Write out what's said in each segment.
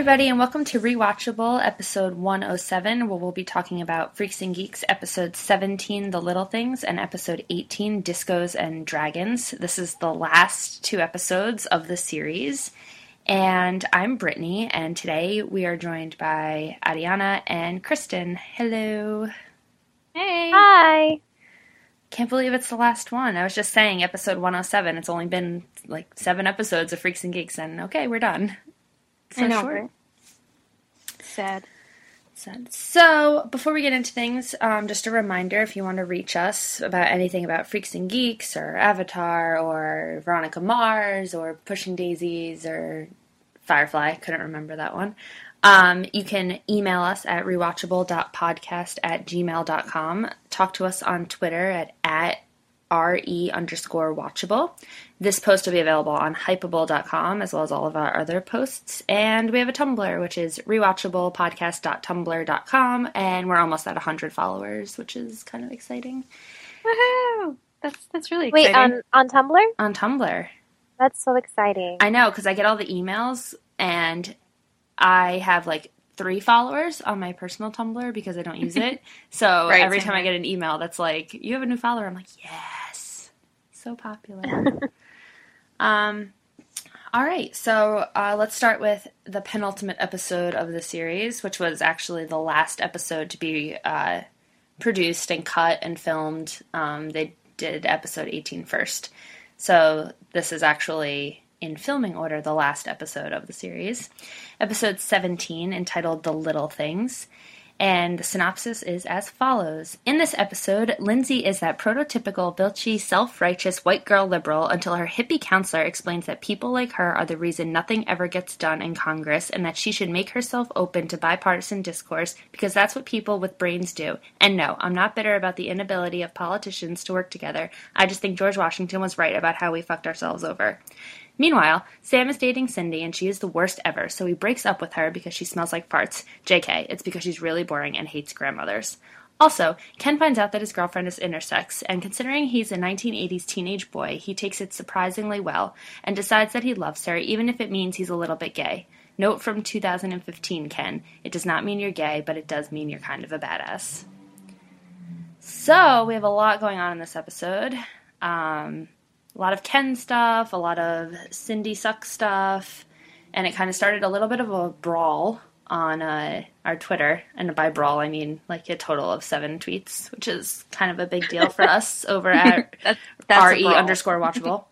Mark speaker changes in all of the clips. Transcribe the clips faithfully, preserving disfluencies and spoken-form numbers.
Speaker 1: everybody, and welcome to Rewatchable, episode one oh seven, where we'll be talking about Freaks and Geeks, episode seventeen, The Little Things, and episode eighteen, Discos and Dragons. This is the last two episodes of the series, and I'm Brittany, and today we are joined by Ariana and Kristen. Hello.
Speaker 2: Hey.
Speaker 3: Hi.
Speaker 1: Can't believe it's the last one. I was just saying, episode one oh seven, it's only been like seven episodes of Freaks and Geeks, and okay, we're done. So
Speaker 2: I know,
Speaker 1: short.
Speaker 2: right? Sad.
Speaker 1: Sad. So, before we get into things, um, just a reminder, if you want to reach us about anything about Freaks and Geeks, or Avatar, or Veronica Mars, or Pushing Daisies, or Firefly, couldn't remember that one, um, you can email us at rewatchable.podcast at gmail dot com. Talk to us on Twitter at, at re underscore watchable. This post will be available on hypeable dot com as well as all of our other posts. And we have a Tumblr, which is rewatchablepodcast dot tumblr dot com, and we're almost at one hundred followers, which is kind of exciting.
Speaker 2: Woohoo! That's that's really
Speaker 3: Wait,
Speaker 2: exciting.
Speaker 3: on on Tumblr?
Speaker 1: On Tumblr.
Speaker 3: That's so exciting.
Speaker 1: I know, because I get all the emails, and I have like three followers on my personal Tumblr because I don't use it. So
Speaker 2: Right,
Speaker 1: every
Speaker 2: same
Speaker 1: time I
Speaker 2: here.
Speaker 1: get an email that's like, you have a new follower, I'm like, yes. So popular. um, all right, so uh, let's start with the penultimate episode of the series, which was actually the last episode to be uh, produced and cut and filmed. Um, they did episode eighteen first. So this is actually, in filming order, the last episode of the series. Episode seventeen, entitled The Little Things. And the synopsis is as follows. In this episode, Lindsay is that prototypical, bilchy, self-righteous white girl liberal until her hippie counselor explains that people like her are the reason nothing ever gets done in Congress and that she should make herself open to bipartisan discourse because that's what people with brains do. And no, I'm not bitter about the inability of politicians to work together. I just think George Washington was right about how we fucked ourselves over. Meanwhile, Sam is dating Cindy, and she is the worst ever, so he breaks up with her because she smells like farts. J K, it's because she's really boring and hates grandmothers. Also, Ken finds out that his girlfriend is intersex, and considering he's a nineteen eighties teenage boy, he takes it surprisingly well, and decides that he loves her, even if it means he's a little bit gay. Note from two thousand fifteen, Ken, it does not mean you're gay, but it does mean you're kind of a badass. So, we have a lot going on in this episode. Um... A lot of Ken stuff, a lot of Cindy sucks stuff, and it kind of started a little bit of a brawl on uh, our Twitter. And by brawl, I mean like a total of seven tweets, which is kind of a big deal for us over at
Speaker 2: that's, that's
Speaker 1: re underscore watchable.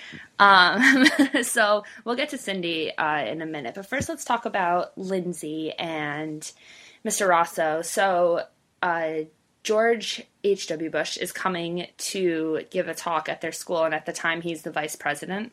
Speaker 1: um, so we'll get to Cindy uh, in a minute. But first, let's talk about Lindsay and Mister Rosso. So, uh, George H W. Bush is coming to give a talk at their school, and at the time he's the vice president.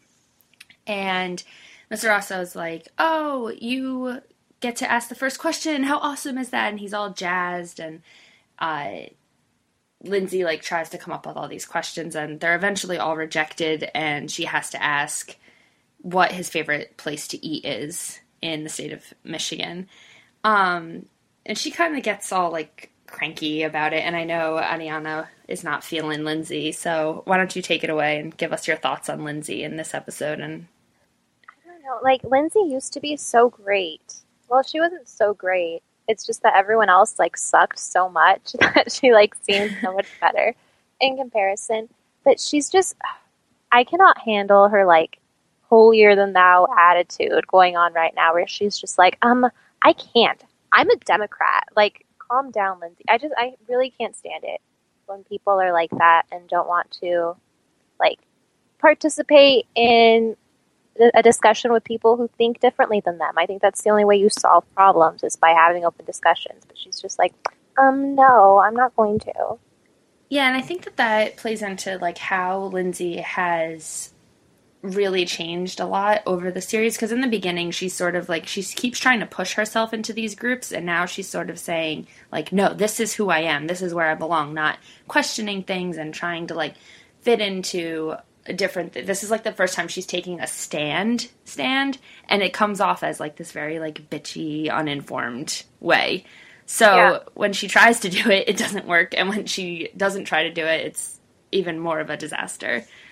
Speaker 1: And Mister Rosso is like, oh, you get to ask the first question. How awesome is that? And he's all jazzed, and uh, Lindsay like tries to come up with all these questions, and they're eventually all rejected, and she has to ask what his favorite place to eat is in the state of Michigan. Um, and she kind of gets all like cranky about it, and I know Ariana is not feeling Lindsay, so why don't you take it away and give us your thoughts on Lindsay in this episode? And
Speaker 3: I don't know, like, Lindsay used to be so great. Well, she wasn't so great. It's just that everyone else, like, sucked so much that she, like, seemed so much better in comparison. But she's just, I cannot handle her, like, holier-than-thou attitude going on right now, where she's just like, um, I can't. I'm a Democrat. Like, calm down, Lindsay. I just, I really can't stand it when people are like that and don't want to, like, participate in a discussion with people who think differently than them. I think that's the only way you solve problems is by having open discussions. But she's just like, um, no, I'm not going to.
Speaker 1: yeah, and I think that that plays into, like, how Lindsay has really changed a lot over the series, because in the beginning she's sort of like, she keeps trying to push herself into these groups, and now she's sort of saying like, no, this is who I am, this is where I belong, not questioning things and trying to like fit into a different th- this is like the first time she's taking a stand stand and it comes off as like this very like bitchy, uninformed way. So
Speaker 3: Yeah.
Speaker 1: when she tries to do it, it doesn't work, and when she doesn't try to do it, it's even more of a disaster.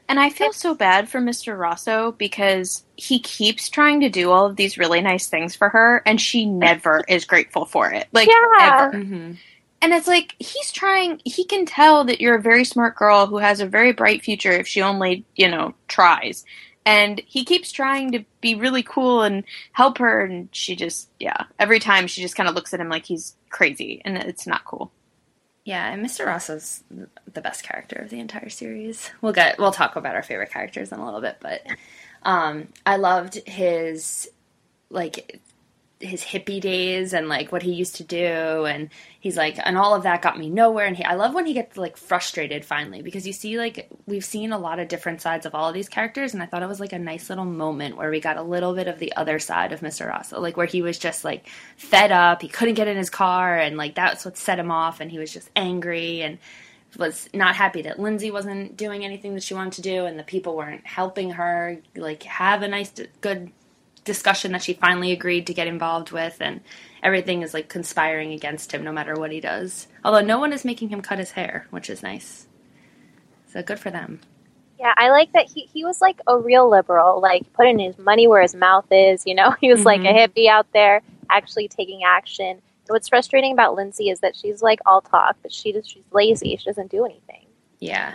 Speaker 2: And I feel so bad for Mister Rosso because he keeps trying to do all of these really nice things for her, and she never is grateful for it. Like,
Speaker 3: Yeah.
Speaker 2: ever.
Speaker 1: Mm-hmm.
Speaker 2: And it's like, he's trying, he can tell that you're a very smart girl who has a very bright future if she only, you know, tries. And he keeps trying to be really cool and help her, and she just, yeah. Every time she just kind of looks at him like he's crazy, and it's not cool.
Speaker 1: Yeah, and Mister Rosso's the best character of the entire series. We'll get we'll talk about our favorite characters in a little bit, but um, I loved his like his hippie days and like what he used to do, and he's like, and all of that got me nowhere. And he, I love when he gets like frustrated finally, because you see like we've seen a lot of different sides of all of these characters, and I thought it was like a nice little moment where we got a little bit of the other side of Mister Rosso, like where he was just like fed up, he couldn't get in his car, and like that's what set him off, and he was just angry and was not happy that Lindsay wasn't doing anything that she wanted to do, and the people weren't helping her like have a nice good discussion that she finally agreed to get involved with, and everything is like conspiring against him no matter what he does. Although no one is making him cut his hair, which is nice. So good for them.
Speaker 3: Yeah, I like that he, he was like a real liberal, like putting his money where his mouth is, you know? He was
Speaker 1: Mm-hmm.
Speaker 3: like a hippie out there, actually taking action. And what's frustrating about Lindsay is that she's like all talk, but she just, she's lazy. She doesn't do anything.
Speaker 1: Yeah.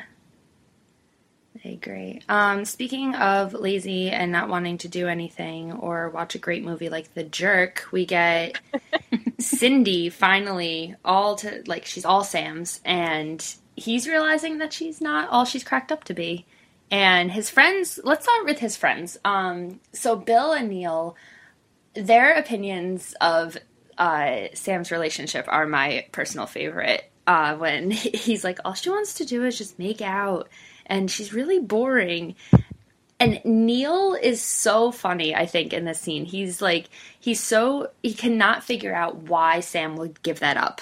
Speaker 1: I agree. Um, speaking of lazy and not wanting to do anything or watch a great movie like The Jerk, we get Cindy finally all to, like, she's all Sam's, and he's realizing that she's not all she's cracked up to be. And his friends, let's start with his friends. Um, so Bill and Neil, their opinions of uh, Sam's relationship are my personal favorite. Uh, when he's like, all she wants to do is just make out, and she's really boring. And Neil is so funny, I think, in this scene. He's like, he's so, he cannot figure out why Sam would give that up.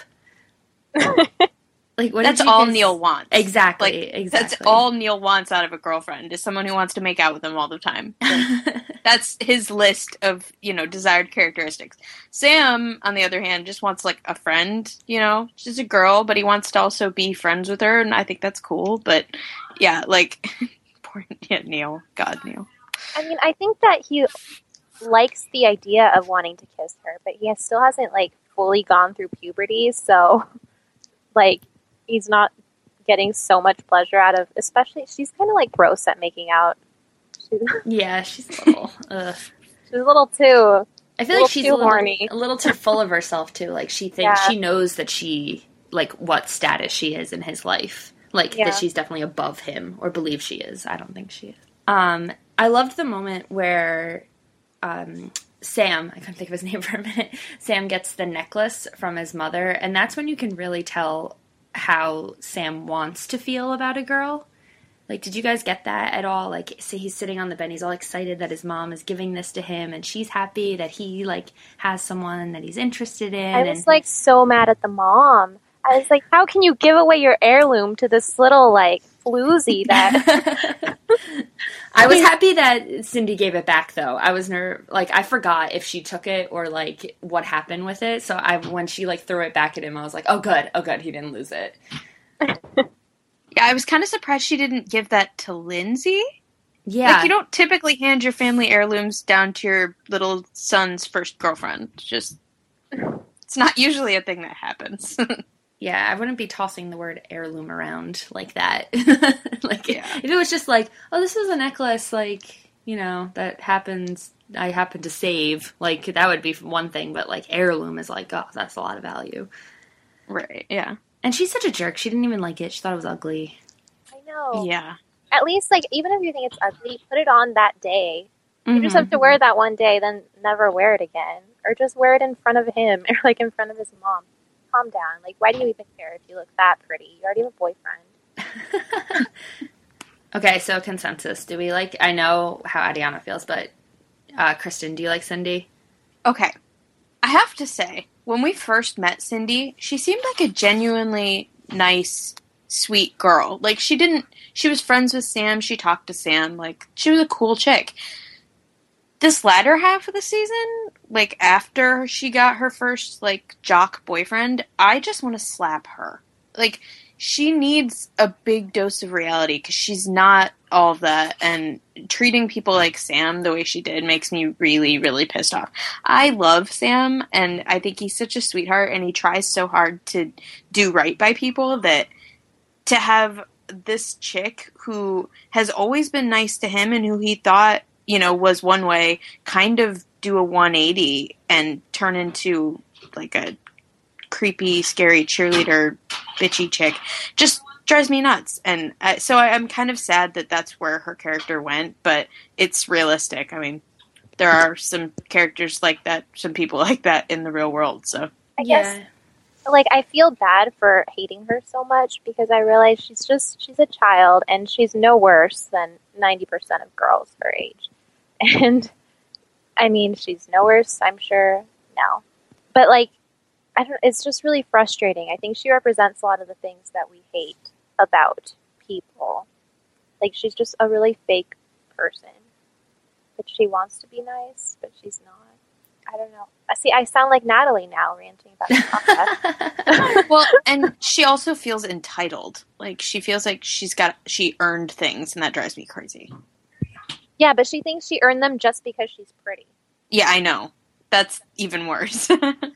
Speaker 1: Like, what
Speaker 2: That's
Speaker 1: did you
Speaker 2: all
Speaker 1: guys-
Speaker 2: Neil wants.
Speaker 1: Exactly,
Speaker 2: Like,
Speaker 1: exactly.
Speaker 2: That's all Neil wants out of a girlfriend, is someone who wants to make out with him all the time. Like, that's his list of, you know, desired characteristics. Sam, on the other hand, just wants, like, a friend, you know? She's a girl, but he wants to also be friends with her, and I think that's cool. But, yeah, like, poor yeah, Neil. God, Neil.
Speaker 3: I mean, I think that he likes the idea of wanting to kiss her, but he has, still hasn't, like, fully gone through puberty, so, like, he's not getting so much pleasure out of, especially, she's kind of, like, gross at making out. She's,
Speaker 1: Yeah, she's a little, ugh.
Speaker 3: she's a little too,
Speaker 1: I feel
Speaker 3: A
Speaker 1: like
Speaker 3: little
Speaker 1: she's
Speaker 3: too
Speaker 1: a little,
Speaker 3: horny.
Speaker 1: a little too full of herself, too. Like, she thinks,
Speaker 3: Yeah.
Speaker 1: she knows that she, like, what status she is in his life. Like,
Speaker 3: Yeah.
Speaker 1: that she's definitely above him, or believes she is. I don't think she is. Um, I loved the moment where um, Sam, I couldn't think of his name for a minute, Sam gets the necklace from his mother, and that's when you can really tell how Sam wants to feel about a girl. Like, did you guys get that at all? Like, so he's sitting on the bed, he's all excited that his mom is giving this to him, and she's happy that he, like, has someone that he's interested in.
Speaker 3: I was,
Speaker 1: and
Speaker 3: like, so mad at the mom. I was like, how can you give away your heirloom to this little, like, floozy that...
Speaker 1: I was happy that Cindy gave it back, though. I was ner- like, I forgot if she took it or, like, what happened with it. So I, when she, like, threw it back at him, I was like, oh, good. Oh, good. He didn't lose it.
Speaker 2: Yeah, I was kind of surprised she didn't give that to Lindsay.
Speaker 1: Yeah.
Speaker 2: Like, you don't typically hand your family heirlooms down to your little son's first girlfriend. It's just, it's not usually a thing that happens.
Speaker 1: Yeah, I wouldn't be tossing the word heirloom around like that. Like,
Speaker 2: Yeah.
Speaker 1: if it was just like, oh, this is a necklace, like, you know, that happens, I happen to save, like, that would be one thing, but, like, heirloom is like, oh, that's a lot of value.
Speaker 2: Right, yeah.
Speaker 1: And she's such a jerk. She didn't even like it. She thought it was ugly.
Speaker 3: I know.
Speaker 2: Yeah.
Speaker 3: At least, like, even if you think it's ugly, put it on that day. You just
Speaker 1: Mhm.
Speaker 3: have to wear that one day, then never wear it again. Or just wear it in front of him, or, like, in front of his mom. Calm down. Like, why do you even care if you look that pretty? You already have a boyfriend.
Speaker 1: Okay, so consensus. Do we like, I know how Adiana feels, but uh, Kristen, do you like Cindy?
Speaker 2: Okay. I have to say, when we first met Cindy, she seemed like a genuinely nice, sweet girl. Like, she didn't, she was friends with Sam, she talked to Sam, like, she was a cool chick. This latter half of the season, like, after she got her first, like, jock boyfriend, I just want to slap her. Like, she needs a big dose of reality because she's not all of that, and treating people like Sam the way she did makes me really, really pissed off. I love Sam, and I think he's such a sweetheart, and he tries so hard to do right by people that to have this chick who has always been nice to him and who he thought, you know, was one way, kind of do a one eighty and turn into like a creepy, scary cheerleader, bitchy chick, just drives me nuts. And I, so I, I'm kind of sad that that's where her character went, but it's realistic. I mean, there are some characters like that, some people like that in the real world. So
Speaker 3: I
Speaker 1: Yeah.
Speaker 3: guess, like, I feel bad for hating her so much because I realize she's just, she's a child and she's no worse than ninety percent of girls her age. And, I mean, she's no worse, I'm sure, now. But, like, I don't, it's just really frustrating. I think she represents a lot of the things that we hate about people. Like, she's just a really fake person. But she wants to be nice, but she's not. I don't know. I see, I sound like Natalie now ranting about the podcast.
Speaker 2: well, and she also feels entitled. Like, she feels like she's got, she earned things, and that drives me crazy.
Speaker 3: Yeah, but she thinks she earned them just because she's pretty.
Speaker 2: Yeah, I know. That's even worse.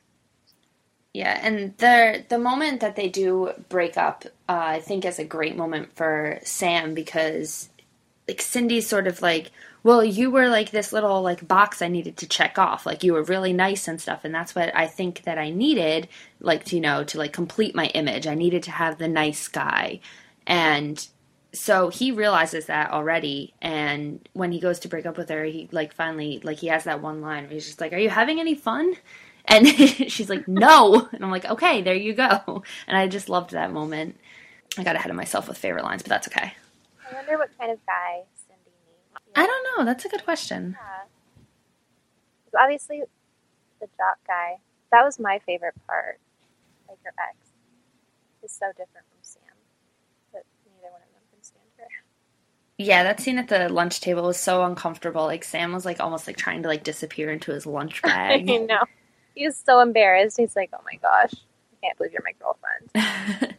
Speaker 1: Yeah, and the the moment that they do break up, uh, I think is a great moment for Sam because, like, Cindy's sort of like, well, you were like this little like box I needed to check off. Like, you were really nice and stuff, and that's what I think that I needed, like, you know, to like complete my image. I needed to have the nice guy, and so he realizes that already. And when he goes to break up with her, he like finally like he has that one line where he's just like, "Are you having any fun?" And she's like, "No." And I'm like, okay, there you go. And I just loved that moment. I got ahead of myself with favorite lines, but that's okay.
Speaker 3: I wonder what kind of guy Cindy needs.
Speaker 1: I don't know. That's a good question.
Speaker 3: Yeah. 'Cause obviously, the jock guy, that was my favorite part. Like, her ex is so different from Sam. But neither one of them can stand her.
Speaker 1: Yeah, that scene at the lunch table was so uncomfortable. Like, Sam was like almost like trying to like disappear into his lunch bag.
Speaker 3: I know. He was so embarrassed. He's like, oh my gosh, I can't believe you're my girlfriend.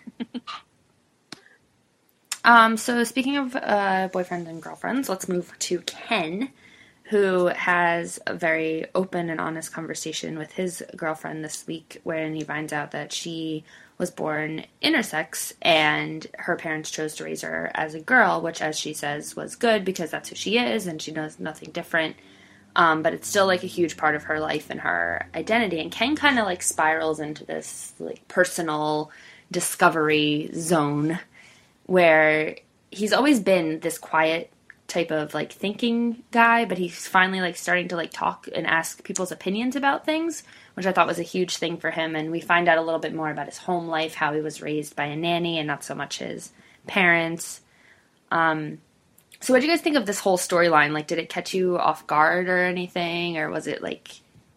Speaker 1: um, so speaking of uh, boyfriends and girlfriends, let's move to Ken, who has a very open and honest conversation with his girlfriend this week, wherein he finds out that she was born intersex and her parents chose to raise her as a girl, which, as she says, was good because that's who she is and she knows nothing different. Um, but it's still like a huge part of her life and her identity. And Ken kind of like spirals into this like personal discovery zone where he's always been this quiet type of like thinking guy, but he's finally like starting to like talk and ask people's opinions about things, which I thought was a huge thing for him. And we find out a little bit more about his home life, how he was raised by a nanny and not so much his parents. Um, So what do you guys think of this whole storyline? Like, did it catch you off guard or anything? Or was it like...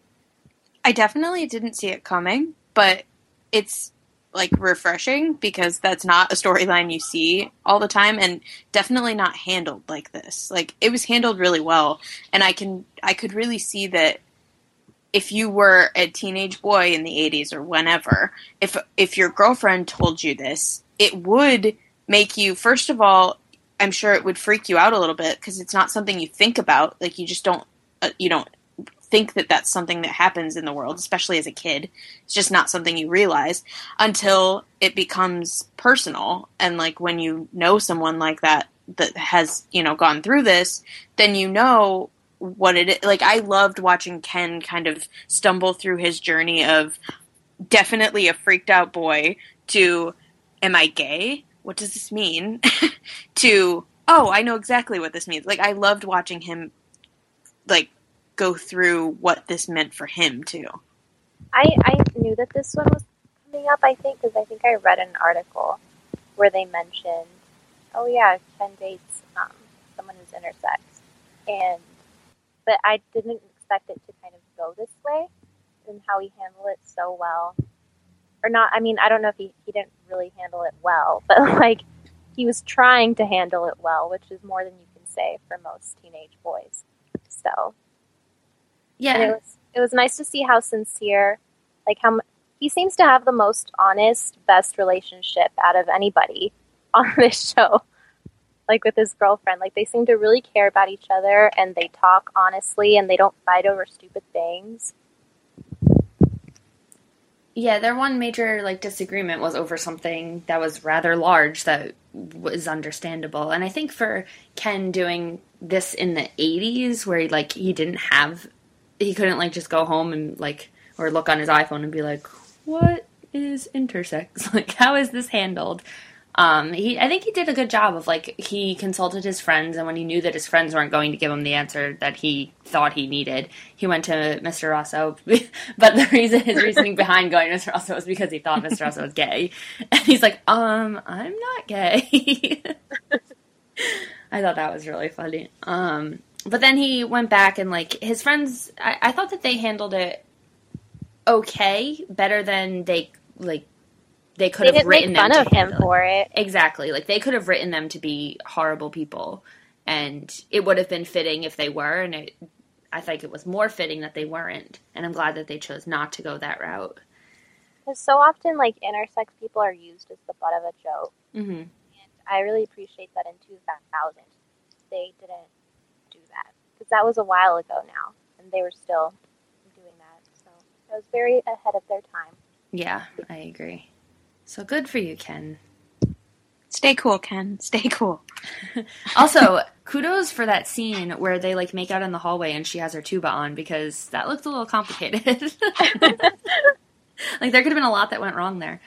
Speaker 2: I definitely didn't see it coming, but it's, like, refreshing because that's not a storyline you see all the time and definitely not handled like this. Like, it was handled really well, and I can I could really see that if you were a teenage boy in the eighties or whenever, if if your girlfriend told you this, it would make you, first of all, I'm sure it would freak you out a little bit because it's not something you think about. Like, you just don't, uh, you don't think that that's something that happens in the world, especially as a kid. It's just not something you realize until it becomes personal. And like when you know someone like that, that has, you know, gone through this, then you know what it is. Like, I loved watching Ken kind of stumble through his journey of definitely a freaked out boy to, am I gay? What does this mean? to, oh, I know exactly what this means. Like, I loved watching him, like, go through what this meant for him, too.
Speaker 3: I, I knew that this one was coming up, I think, because I think I read an article where they mentioned, oh, yeah, Ken dates um, someone who's intersex. And, but I didn't expect it to kind of go this way and how he handled it so well. Or not, I mean, I don't know if he, he didn't really handle it well, but, like, he was trying to handle it well, which is more than you can say for most teenage boys. So,
Speaker 1: Yeah.
Speaker 3: and it was, it was nice to see how sincere, like, how he seems to have the most honest, best relationship out of anybody on this show. Like with his girlfriend, like they seem to really care about each other, and they talk honestly, and they don't fight over stupid things.
Speaker 1: Yeah, their one major like disagreement was over something that was rather large that was understandable. And I think for Ken doing this in the eighties, where he, like he didn't have, he couldn't like just go home and like or look on his iPhone and be like, "What is intersex? Like, how is this handled?" Um, he, I think he did a good job of, like, he consulted his friends, and when he knew that his friends weren't going to give him the answer that he thought he needed, he went to Mister Rosso. But the reason, his reasoning behind going to Mister Rosso was because he thought Mister Rosso was gay. And he's like, um, I'm not gay. I thought that was really funny. Um, but then he went back and, like, his friends, I, I thought that they handled it okay, better than they, like, They could
Speaker 3: they
Speaker 1: have
Speaker 3: didn't
Speaker 1: written
Speaker 3: make fun
Speaker 1: them
Speaker 3: of
Speaker 1: to
Speaker 3: him
Speaker 1: handle
Speaker 3: for it.
Speaker 1: Exactly. Like, they could have written them to be horrible people, and it would have been fitting if they were, and it, I think it was more fitting that they weren't, and I'm glad that they chose not to go that route.
Speaker 3: Because so often, like, intersex people are used as the butt of a joke.
Speaker 1: Mm-hmm.
Speaker 3: And I really appreciate that in two thousand they didn't do that. Because that was a while ago now, and they were still doing that. So it was very ahead of their time.
Speaker 1: Yeah, I agree. So good for you, Ken.
Speaker 2: Stay cool, Ken. Stay cool.
Speaker 1: Also, kudos for that scene where they, like, make out in the hallway and she has her tuba on, because that looked a little complicated. Like, there could have been a lot that went wrong there.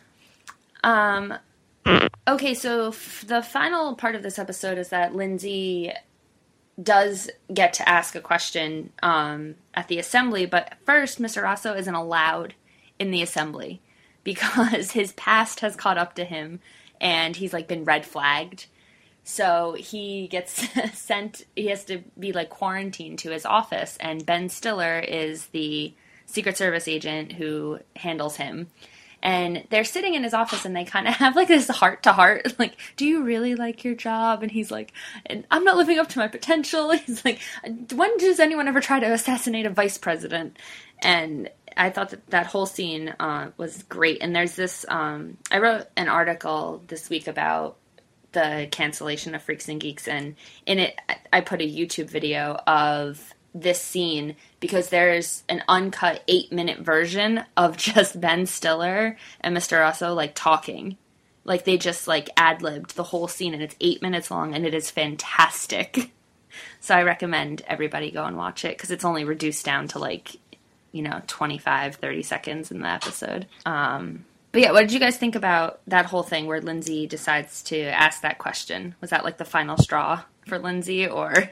Speaker 1: Um, okay, so f- the final part of this episode is that Lindsay does get to ask a question um, at the assembly, but first, Mister Rosso isn't allowed in the assembly, because his past has caught up to him, and he's, like, been red flagged. So he gets sent, he has to be, like, quarantined to his office, and Ben Stiller is the Secret Service agent who handles him. And they're sitting in his office, and they kind of have, like, this heart-to-heart, like, do you really like your job? And he's like, I'm not living up to my potential. He's like, when does anyone ever try to assassinate a vice president? And I thought that that whole scene uh, was great. And there's this, um, I wrote an article this week about the cancellation of Freaks and Geeks, and in it I put a YouTube video of this scene, because there's an uncut eight minute version of just Ben Stiller and Mister Rosso, like, talking. Like, they just, like, ad-libbed the whole scene, and it's eight minutes long, and it is fantastic. So I recommend everybody go and watch it, because it's only reduced down to, like, you know, twenty-five, thirty seconds in the episode. Um, but yeah, what did you guys think about that whole thing where Lindsay decides to ask that question? Was that, like, the final straw for Lindsay, or?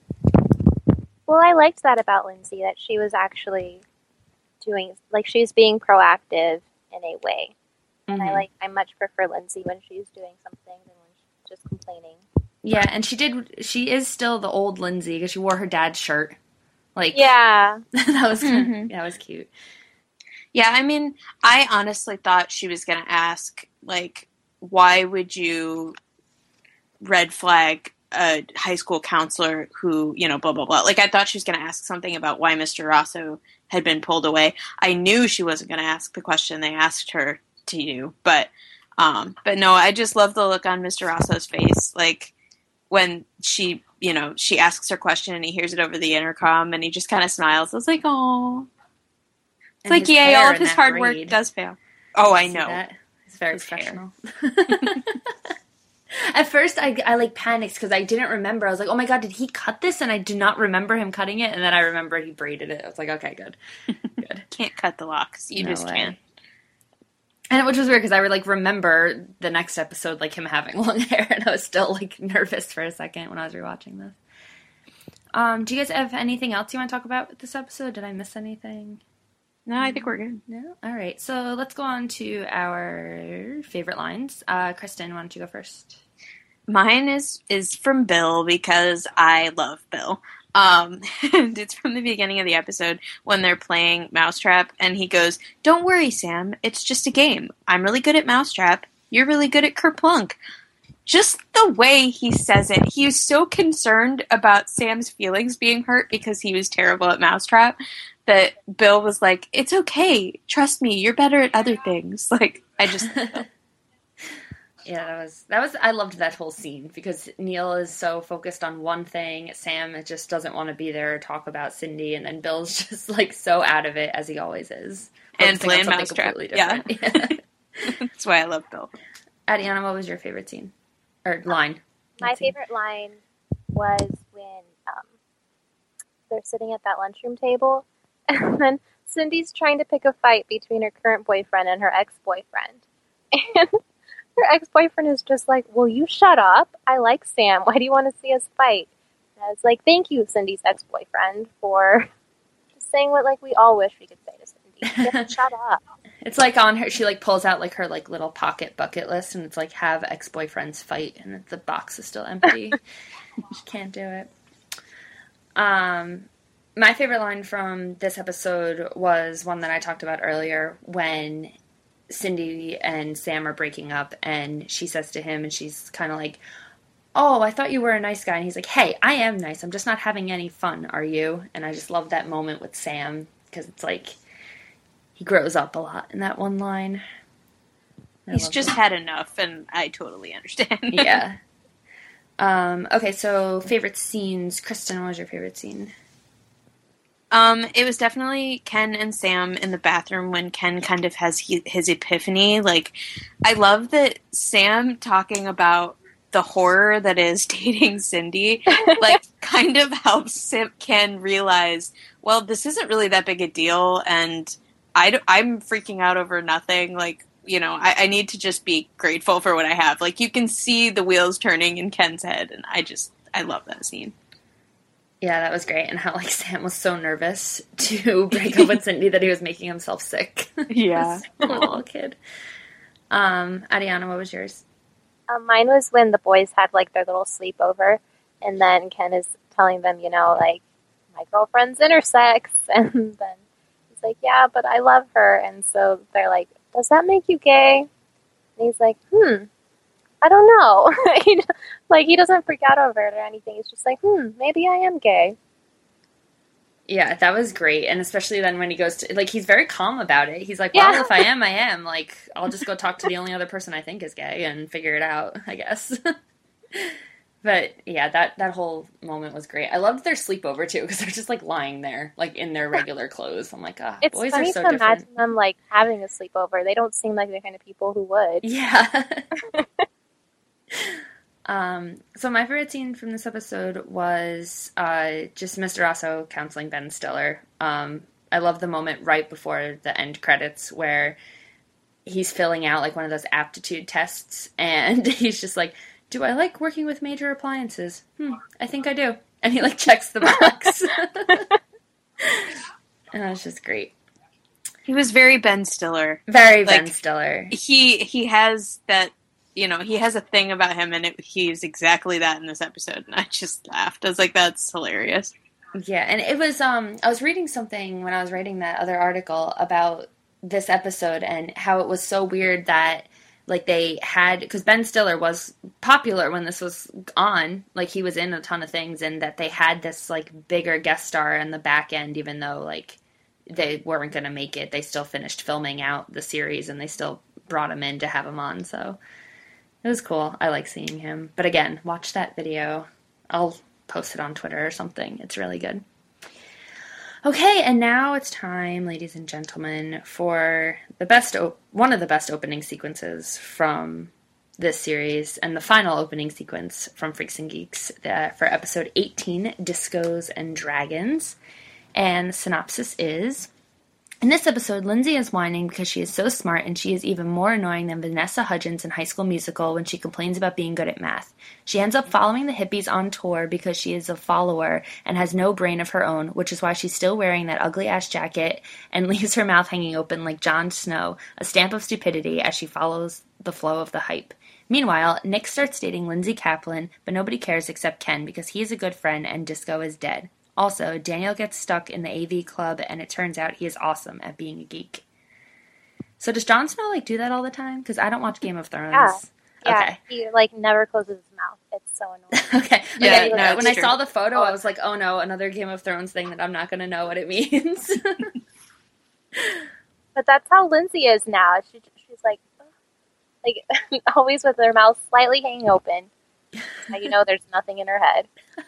Speaker 3: Well, I liked that about Lindsay, that she was actually doing, like, she was being proactive in a way. And mm-hmm. I like, I much prefer Lindsay when she's doing something than when she's just complaining.
Speaker 1: Yeah, and she did, she is still the old Lindsay, because she wore her dad's shirt. Like,
Speaker 3: yeah,
Speaker 1: that was
Speaker 2: mm-hmm.
Speaker 1: that was cute.
Speaker 2: Yeah, I mean, I honestly thought she was going to ask, like, why would you red flag a high school counselor who, you know, blah, blah, blah. Like, I thought she was going to ask something about why Mister Rosso had been pulled away. I knew she wasn't going to ask the question they asked her to do, but, um, but no, I just love the look on Mister Rosso's face. Like, when she, you know, she asks her question and he hears it over the intercom and he just kind of smiles. I was like, oh. It's like, yay, all of his hard braid. work does pay off. Oh, I know.
Speaker 1: That? It's very his professional. At first, I, I like, panicked because I didn't remember. I was like, oh my god, did he cut this? And I do not remember him cutting it. And then I remember he braided it. I was like, okay, good. Good.
Speaker 2: Can't cut the locks. You
Speaker 1: no
Speaker 2: just
Speaker 1: way.
Speaker 2: can't.
Speaker 1: And which was weird because I would, like, remember the next episode, like, him having long hair. And I was still, like, nervous for a second when I was rewatching this. Um, do you guys have anything else you want to talk about with this episode? Did I miss anything?
Speaker 2: No, I think we're good.
Speaker 1: No? All right. So let's go on to our favorite lines. Uh, Kristen, why don't you go first?
Speaker 2: Mine is, is from Bill because I love Bill. Um, and it's from the beginning of the episode when they're playing Mousetrap and he goes, "Don't worry, Sam. It's just a game. I'm really good at Mousetrap. You're really good at Kerplunk. just the way he says it, he was so concerned about Sam's feelings being hurt because he was terrible at Mousetrap that Bill was like, it's okay, trust me, you're better at other things. Like, I just...
Speaker 1: Yeah, that was, that was, I loved that whole scene because Neil is so focused on one thing. Sam just doesn't want to be there or talk about Cindy. And then Bill's just like so out of it as he always is.
Speaker 2: And playing Mousetrap. Yeah. yeah. That's why I love Bill.
Speaker 1: Adiana, what was your favorite scene? Or line?
Speaker 3: My favorite line was when um, they're sitting at that lunchroom table and then Cindy's trying to pick a fight between her current boyfriend and her ex-boyfriend. And her ex-boyfriend is just like, will you shut up? I like Sam. Why do you want to see us fight? And I was like, thank you, Cindy's ex-boyfriend, for just saying what like we all wish we could say to Cindy. Just shut up.
Speaker 1: It's like on her, she like pulls out like her like little pocket bucket list and it's like have ex-boyfriends fight and the box is still empty. She can't do it. Um, my favorite line from this episode was one that I talked about earlier when Cindy and Sam are breaking up and she says to him and she's kind of like, oh, I thought you were a nice guy. And he's like, hey, I am nice. I'm just not having any fun. Are you? And I just love that moment with Sam because it's like he grows up a lot in that one line. I
Speaker 2: He's just
Speaker 1: that.
Speaker 2: had enough and I totally understand.
Speaker 1: Yeah. Um, okay, so favorite scenes. Kristen, what was your favorite scene?
Speaker 2: Um, it was definitely Ken and Sam in the bathroom when Ken kind of has he, his epiphany. Like, I love that Sam talking about the horror that is dating Cindy, like, kind of helps Sim- Ken realize, well, this isn't really that big a deal, and I, I'm freaking out over nothing. Like, you know, I, I need to just be grateful for what I have. Like, you can see the wheels turning in Ken's head, and I just, I love that scene.
Speaker 1: Yeah, that was great. And how, like, Sam was so nervous to break up with Cindy that he was making himself sick.
Speaker 2: Yeah.
Speaker 1: Little kid. Um, Adiana, what was yours?
Speaker 3: Um, mine was when the boys had, like, their little sleepover, and then Ken is telling them, you know, like, my girlfriend's intersex, and then he's like, yeah, but I love her, and so they're like, does that make you gay? And he's like, hmm. I don't know. Like, he doesn't freak out over it or anything. He's just like, hmm, maybe I am gay.
Speaker 1: Yeah, that was great. And especially then when he goes to, like, he's very calm about it. He's like, well, yeah. If I am, I am. Like, I'll just go talk to the only other person I think is gay and figure it out, I guess. But, yeah, that, that whole moment was great. I loved their sleepover, too, because they're just, like, lying there, like, in their regular clothes. I'm like, ah, oh, boys are so different. It's funny to imagine
Speaker 3: them, like, having a sleepover. They don't seem like the kind of people who would.
Speaker 1: Yeah. Um, so my favorite scene from this episode was uh, just Mister Rosso counseling Ben Stiller. Um, I love the moment right before the end credits where he's filling out like one of those aptitude tests and he's just like, do I like working with major appliances? Hmm, I think I do. And he like checks the box. And that's just great.
Speaker 2: He was very Ben Stiller.
Speaker 1: Very
Speaker 2: like,
Speaker 1: Ben Stiller.
Speaker 2: He, he has that... You know, he has a thing about him, and it, he's exactly that in this episode. And I just laughed. I was like, that's hilarious.
Speaker 1: Yeah, and it was, um, I was reading something when I was writing that other article about this episode and how it was so weird that, like, they had, because Ben Stiller was popular when this was on, like, he was in a ton of things, and that they had this, like, bigger guest star in the back end, even though, like, they weren't going to make it. They still finished filming out the series, and they still brought him in to have him on, so... It was cool. I like seeing him. But again, watch that video. I'll post it on Twitter or something. It's really good. Okay, and now it's time, ladies and gentlemen, for the best, op- one of the best opening sequences from this series, and the final opening sequence from Freaks and Geeks uh, for episode eighteen, Discos and Dragons. And the synopsis is... In this episode, Lindsay is whining because she is so smart and she is even more annoying than Vanessa Hudgens in High School Musical when she complains about being good at math. She ends up following the hippies on tour because she is a follower and has no brain of her own, which is why she's still wearing that ugly-ass jacket and leaves her mouth hanging open like Jon Snow, a stamp of stupidity as she follows the flow of the hype. Meanwhile, Nick starts dating Lindsay Kaplan, but nobody cares except Ken because he is a good friend and Disco is dead. Also, Daniel gets stuck in the A V club, and it turns out he is awesome at being a geek. So does Jon Snow, like, do that all the time? Because I don't watch Game of Thrones.
Speaker 3: Yeah. Yeah,
Speaker 1: Okay.
Speaker 3: he like never closes his mouth. It's so annoying.
Speaker 1: Okay.
Speaker 2: Yeah,
Speaker 1: Okay,
Speaker 2: no,
Speaker 1: no,
Speaker 2: it's
Speaker 1: when I
Speaker 2: true.
Speaker 1: saw the photo, I was like, oh no, another Game of Thrones thing that I'm not going to know what it means.
Speaker 3: But that's how Lindsay is now. She she's like, ugh. like always with her mouth slightly hanging open. Now you know there's nothing in her head.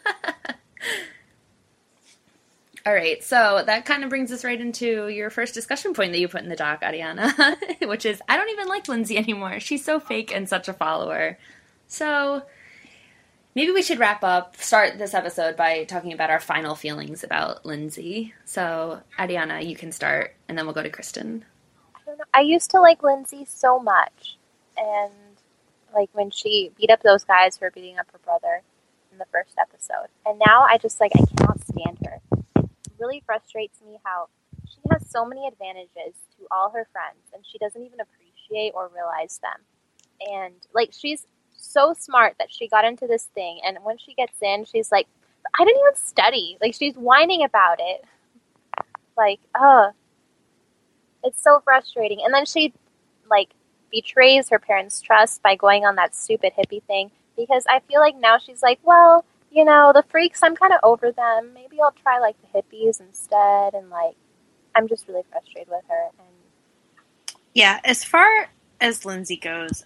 Speaker 1: All right, so that kind of brings us right into your first discussion point that you put in the doc, Ariana, which is, I don't even like Lindsay anymore. She's so fake and such a follower. So maybe we should wrap up, start this episode by talking about our final feelings about Lindsay. So, Ariana, you can start, and then we'll go to Kristen.
Speaker 3: I don't know. I used to like Lindsay so much, and like when she beat up those guys for beating up her brother in the first episode, and now I just like I cannot stand her. It really frustrates me how she has so many advantages to all her friends, and she doesn't even appreciate or realize them. And like she's so smart that she got into this thing, and when she gets in, she's like, I didn't even study. Like, she's whining about it. Like, ugh. It's so frustrating. And then she, like, betrays her parents' trust by going on that stupid hippie thing, because I feel like now she's like, well, you know, the freaks, I'm kind of over them. Maybe I'll try, like, the hippies instead, and, like, I'm just really frustrated with her. And
Speaker 2: Yeah, as far as Lindsay goes,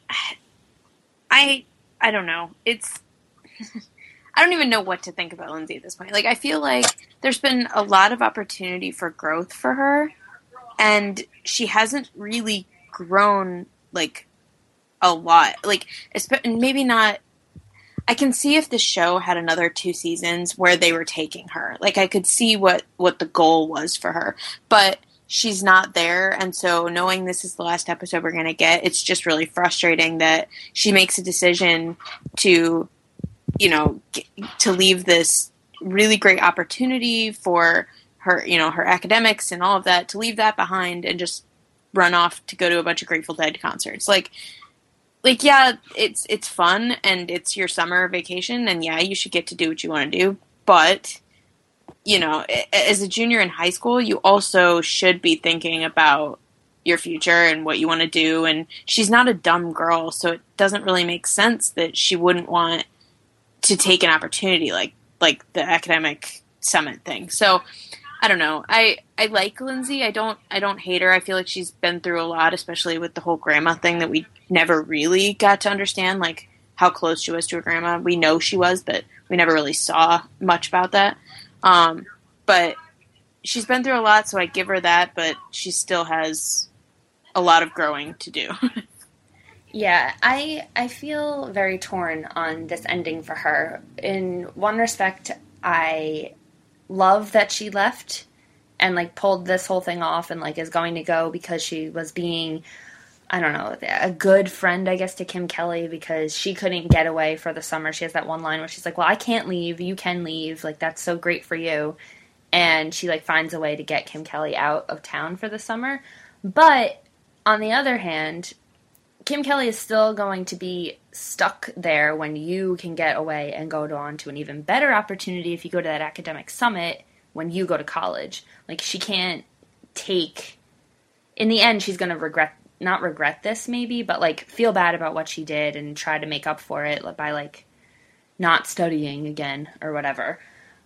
Speaker 2: I I don't know. It's I don't even know what to think about Lindsay at this point. Like, I feel like there's been a lot of opportunity for growth for her, and she hasn't really grown like a lot. Like, maybe not. I can see if the show had another two seasons where they were taking her. Like, I could see what what the goal was for her, but she's not there, and so knowing this is the last episode we're going to get, it's just really frustrating that she makes a decision to, you know, get, to leave this really great opportunity for her, you know, her academics and all of that, to leave that behind and just run off to go to a bunch of Grateful Dead concerts. Like, like yeah, it's it's fun, and it's your summer vacation, and yeah, you should get to do what you want to do, but you know, as a junior in high school, you also should be thinking about your future and what you want to do. And she's not a dumb girl, so it doesn't really make sense that she wouldn't want to take an opportunity like like the academic summit thing. So I don't know. I, I like Lindsay. I don't I don't hate her. I feel like she's been through a lot, especially with the whole grandma thing that we never really got to understand, like how close she was to her grandma. We know she was, but we never really saw much about that. Um, but she's been through a lot, so I give her that, but she still has a lot of growing to do.
Speaker 1: Yeah, I I feel very torn on this ending for her. In one respect, I love that she left and, like, pulled this whole thing off and, like, is going to go because she was being, I don't know, a good friend, I guess, to Kim Kelly, because she couldn't get away for the summer. She has that one line where she's like, well, I can't leave. You can leave. Like, that's so great for you. And she, like, finds a way to get Kim Kelly out of town for the summer. But on the other hand, Kim Kelly is still going to be stuck there when you can get away and go on to an even better opportunity if you go to that academic summit when you go to college. Like, she can't take... In the end, she's going to regret... Not regret this, maybe, but, like, feel bad about what she did and try to make up for it by, like, not studying again or whatever.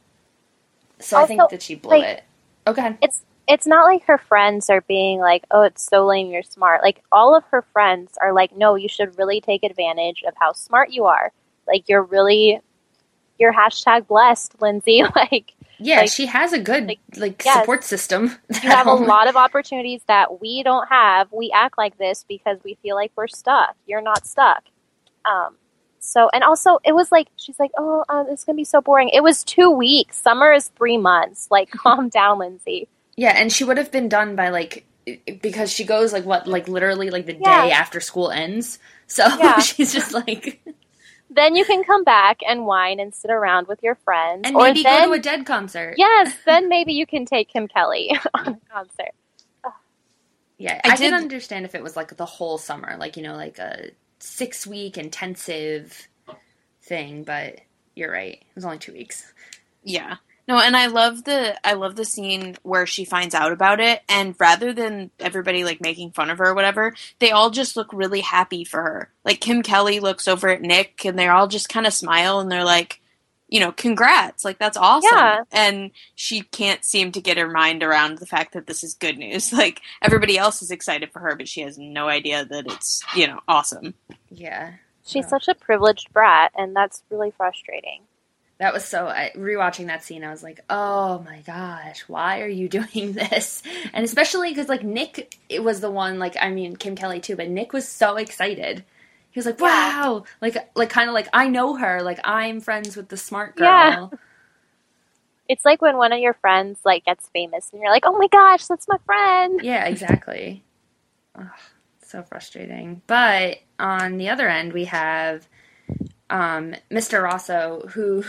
Speaker 1: So also, I think that she blew like, it. Oh, go ahead.
Speaker 3: It's, it's not like her friends are being like, oh, it's so lame, you're smart. Like, all of her friends are like, no, you should really take advantage of how smart you are. Like, you're really... You're hashtag blessed, Lindsay. Like,
Speaker 1: yeah,
Speaker 3: like,
Speaker 1: she has a good like, like
Speaker 3: yes,
Speaker 1: support system.
Speaker 3: You have a lot of opportunities that we don't have. We act like this because we feel like we're stuck. You're not stuck. Um, so, and also, it was like, she's like, oh, uh, it's going to be so boring. It was two weeks. Summer is three months. Like, calm down, Lindsay.
Speaker 1: Yeah, and she would have been done by, like, because she goes, like, what, like, literally, like, the
Speaker 3: yeah.
Speaker 1: day after school ends. So
Speaker 3: yeah.
Speaker 1: she's just like...
Speaker 3: Then you can come back and whine and sit around with your friends.
Speaker 1: And
Speaker 3: or
Speaker 1: maybe
Speaker 3: then,
Speaker 1: go to a Dead concert.
Speaker 3: Yes, then maybe you can take Kim Kelly on a concert. Ugh.
Speaker 1: Yeah, I, I did understand if it was, like, the whole summer. Like, you know, like a six-week intensive thing. But you're right. It was only two weeks.
Speaker 2: Yeah. No, and I love the I love the scene where she finds out about it, and rather than everybody like making fun of her or whatever, they all just look really happy for her. Like Kim Kelly looks over at Nick, and they're all just kind of smile, and they're like, you know, congrats, like that's awesome.
Speaker 3: Yeah.
Speaker 2: And she can't seem to get her mind around the fact that this is good news. Like everybody else is excited for her, but she has no idea that it's, you know, awesome.
Speaker 1: Yeah.
Speaker 3: She's
Speaker 1: Oh.
Speaker 3: such a privileged brat, and that's really frustrating.
Speaker 1: That was so, I, rewatching that scene, I was like, oh my gosh, why are you doing this? And especially because, like, Nick, it was the one, like, I mean, Kim Kelly too, but Nick was so excited. He was like, wow, like, like kind of like, I know her, like, I'm friends with the smart girl.
Speaker 3: Yeah. It's like when one of your friends, like, gets famous, and you're like, oh my gosh, that's my friend.
Speaker 1: Yeah, exactly. Ugh, so frustrating. But on the other end, we have um, Mister Rosso, who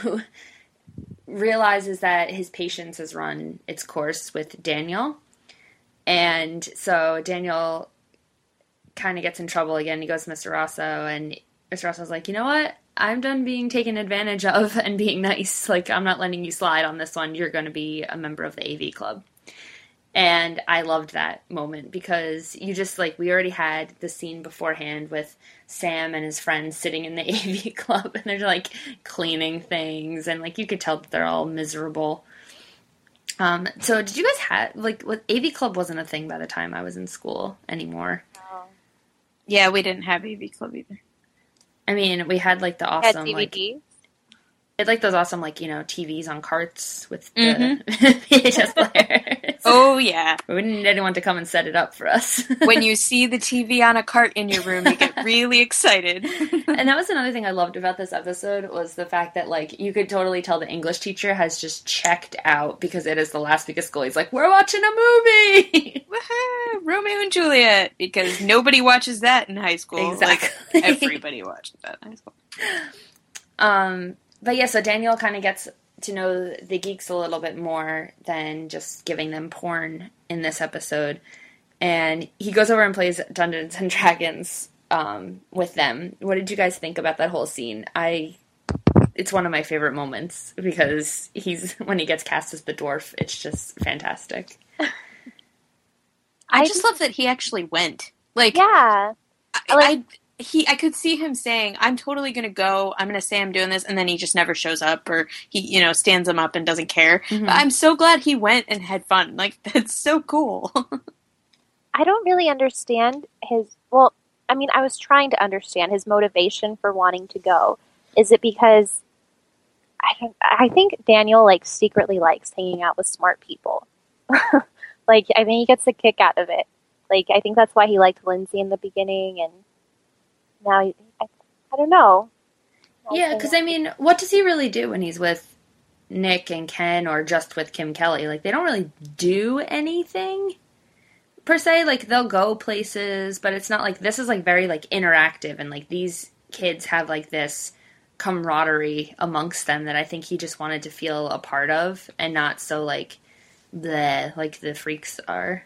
Speaker 1: realizes that his patience has run its course with Daniel. And so Daniel kind of gets in trouble again. He goes to Mister Rosso, and Mister Rosso's like, you know what? I'm done being taken advantage of and being nice. Like, I'm not letting you slide on this one. You're going to be a member of the A V club. And I loved that moment because you just, like, we already had the scene beforehand with Sam and his friends sitting in the A V club, and they're, like, cleaning things, and, like, you could tell that they're all miserable. Um, so did you guys have, like, what, A V club wasn't a thing by the time I was in school anymore.
Speaker 3: Oh.
Speaker 2: Yeah, we didn't have A V Club either.
Speaker 1: I mean, we had, like, the
Speaker 3: Had
Speaker 1: awesome,
Speaker 3: D V
Speaker 1: like,
Speaker 3: Ds.
Speaker 1: it like those awesome, like, you know, T Vs on carts with the
Speaker 2: Mhm.
Speaker 1: V H S players.
Speaker 2: Oh, yeah.
Speaker 1: We didn't need anyone to come and set it up for us.
Speaker 2: When you see the T V on a cart in your room, you get really excited.
Speaker 1: And that was another thing I loved about this episode was the fact that, like, you could totally tell the English teacher has just checked out because it is the last week of school. He's like, we're watching a movie!
Speaker 2: Woohoo! Romeo and Juliet! Because nobody watches that in high school.
Speaker 1: Exactly.
Speaker 2: Like, everybody watches that in high school.
Speaker 1: Um, but yeah, so Daniel kind of gets to know the geeks a little bit more than just giving them porn in this episode. And he goes over and plays Dungeons and Dragons um, with them. What did you guys think about that whole scene? I, it's one of my favorite moments because he's, when he gets cast as the dwarf, it's just fantastic.
Speaker 2: I,
Speaker 3: I
Speaker 2: just love that he actually went. Like,
Speaker 3: Yeah.
Speaker 2: I,
Speaker 3: like-
Speaker 2: I he I could see him saying, I'm totally gonna go, I'm gonna say I'm doing this, and then he just never shows up, or he, you know, stands him up and doesn't care.
Speaker 1: Mhm.
Speaker 2: But I'm so glad he went and had fun. Like, that's so cool.
Speaker 3: I don't really understand his, well, I mean, I was trying to understand his motivation for wanting to go. Is it because, I don't, I think Daniel, like, secretly likes hanging out with smart people. Like, I think he gets a kick out of it. Like, I think that's why he liked Lindsay in the beginning, and now, he, I, I don't know.
Speaker 1: Yeah, because, I mean, what does he really do when he's with Nick and Ken or just with Kim Kelly? Like, they don't really do anything, per se. Like, they'll go places, but it's not like, this is, like, very, like, interactive, and, like, these kids have, like, this camaraderie amongst them that I think he just wanted to feel a part of, and not so, like, bleh, like the freaks are.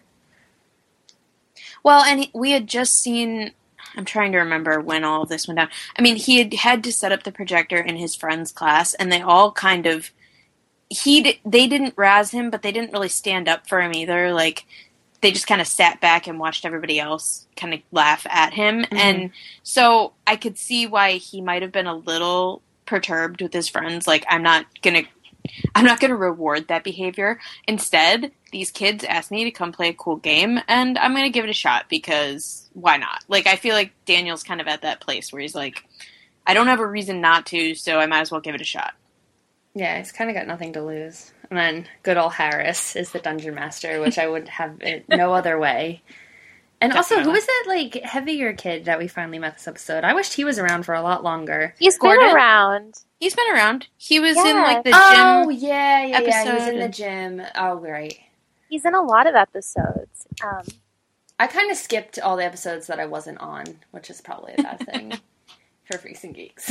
Speaker 2: Well, and he, we had just seen, I'm trying to remember when all of this went down. I mean, he had had to set up the projector in his friend's class, and they all kind of, he di- they didn't razz him, but they didn't really stand up for him either. Like, they just kind of sat back and watched everybody else kind of laugh at him.
Speaker 1: Mhm.
Speaker 2: And so I could see why he might have been a little perturbed with his friends. Like, I'm not going to, I'm not going to reward that behavior. Instead, these kids asked me to come play a cool game, and I'm going to give it a shot because why not? Like, I feel like Daniel's kind of at that place where he's like, I don't have a reason not to, so I might as well give it a shot.
Speaker 1: Yeah, he's kind of got nothing to lose. And then good old Harris is the dungeon master, which I would have it no other way. And also, who
Speaker 2: Definitely.
Speaker 1: was that, like, heavier kid that we finally met this episode? I wished he was around for a lot longer.
Speaker 3: He's
Speaker 2: Gordon?
Speaker 3: been around.
Speaker 2: He's been around. He was in,
Speaker 3: Yeah.
Speaker 2: like, the
Speaker 1: Oh,
Speaker 2: gym.
Speaker 1: yeah, yeah, yeah. He was
Speaker 2: episode
Speaker 1: in the
Speaker 2: and-
Speaker 1: gym. Oh, right.
Speaker 3: He's in a lot of episodes. Um,
Speaker 1: I kind of skipped all the episodes that I wasn't on, which is probably a bad thing for Freaks and Geeks.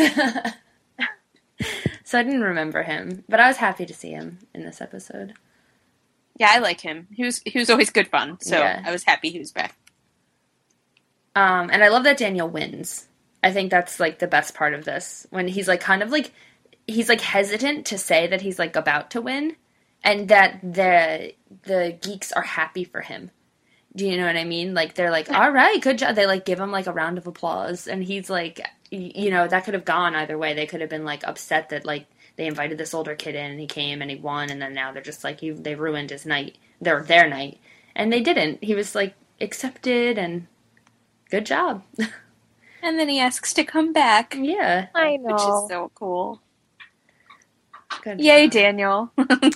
Speaker 1: So I didn't remember him, but I was happy to see him in this episode.
Speaker 2: Yeah, I like him. He was he was always good fun, so
Speaker 1: Yeah.
Speaker 2: I was happy he was back.
Speaker 1: Um, and I love that Daniel wins. I think that's, like, the best part of this. When he's, like, kind of, like, he's, like, hesitant to say that he's, like, about to win. and that the the geeks are happy for him. Do you know what I mean? Like, they're like, all right, good job. They, like, give him, like, a round of applause. And he's like, you know, that could have gone either way. They could have been, like, upset that, like, they invited this older kid in and he came and he won. And then now they're just like, you, they ruined his night, their, their night. And they didn't. He was, like, accepted and good job.
Speaker 2: And then he asks to come back.
Speaker 1: Yeah.
Speaker 3: I know.
Speaker 2: Which is so cool.
Speaker 1: Good
Speaker 2: Yay,
Speaker 1: job.
Speaker 2: Daniel.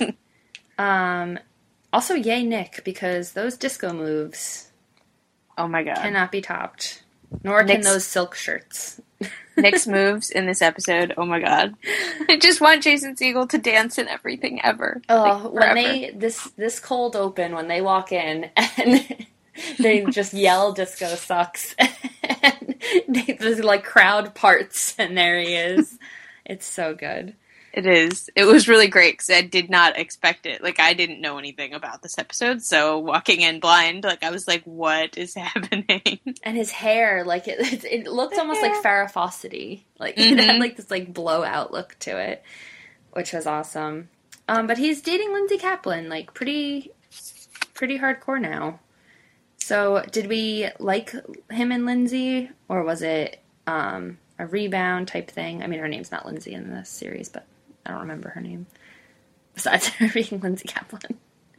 Speaker 1: Um... Also, yay, Nick, because those disco moves
Speaker 2: Oh my god.
Speaker 1: cannot be topped. Nor
Speaker 2: Nick's-
Speaker 1: can those silk shirts.
Speaker 2: Nick's moves in this episode, oh my god. I just want Jason Segel to dance in everything ever.
Speaker 1: Oh,
Speaker 2: Like,
Speaker 1: when
Speaker 2: forever.
Speaker 1: they, this this cold open, when they walk in, and they just yell disco sucks, and they, there's like crowd parts, and there he is. It's so good.
Speaker 2: It is. It was really great because I did not expect it. Like, I didn't know anything about this episode, so walking in blind, like, I was like, what is happening?
Speaker 1: And his hair, like, it, it, it looked
Speaker 2: The
Speaker 1: almost
Speaker 2: hair.
Speaker 1: like Farrah Fawcett-y. Like,
Speaker 2: Mhm.
Speaker 1: it had, like, this, like, blowout look to it, which was awesome. Um, but he's dating Lindsay Kaplan, like, pretty, pretty hardcore now. So, did we like him and Lindsay, or was it um, a rebound type thing? I mean, her name's not Lindsay in this series, but I don't remember her name. Besides her being Lindsay Kaplan.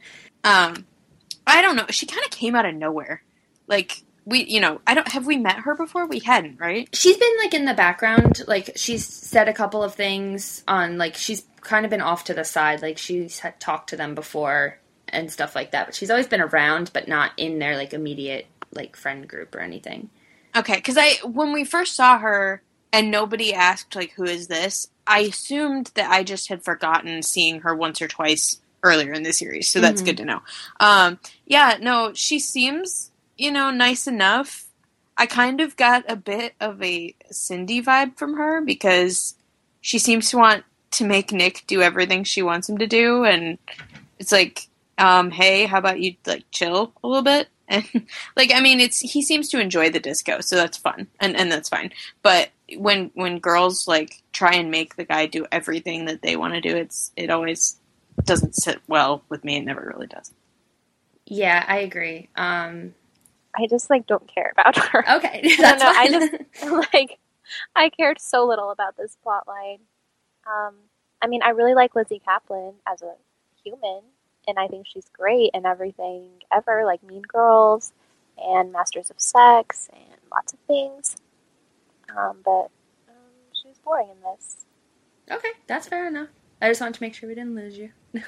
Speaker 2: Um, I don't know. She kind of came out of nowhere. Like, we, you know, I don't, have we met her before? We hadn't, right?
Speaker 1: She's been, like, in the background. Like, she's said a couple of things on, like, she's kind of been off to the side. Like, she's had talked to them before and stuff like that. But she's always been around, but not in their, like, immediate, like, friend group or anything.
Speaker 2: Okay, because I, when we first saw her and nobody asked, like, who is this? I assumed that I just had forgotten seeing her once or twice earlier in the series, so that's
Speaker 1: Mhm.
Speaker 2: good to know. Um, yeah, no, she seems, you know, nice enough. I kind of got a bit of a Cindy vibe from her because she seems to want to make Nick do everything she wants him to do, and it's like, um, hey, how about you, like, chill a little bit? And, like, I mean, it's he seems to enjoy the disco, so that's fun, and, and that's fine. But when when girls, like, try and make the guy do everything that they want to do, it's it always doesn't sit well with me. It never really does.
Speaker 1: Yeah, I agree. Um,
Speaker 3: I just like don't care about her.
Speaker 1: okay.
Speaker 3: I
Speaker 1: That's
Speaker 3: don't know. I
Speaker 1: fine.
Speaker 3: just like I cared so little about this plot line. Um, I mean, I really like Lizzie Kaplan as a human, and I think she's great in everything ever, like Mean Girls and Masters of Sex and lots of things. Um, but um, she was boring in this.
Speaker 1: Okay, that's fair enough. I just wanted to make sure we didn't lose you.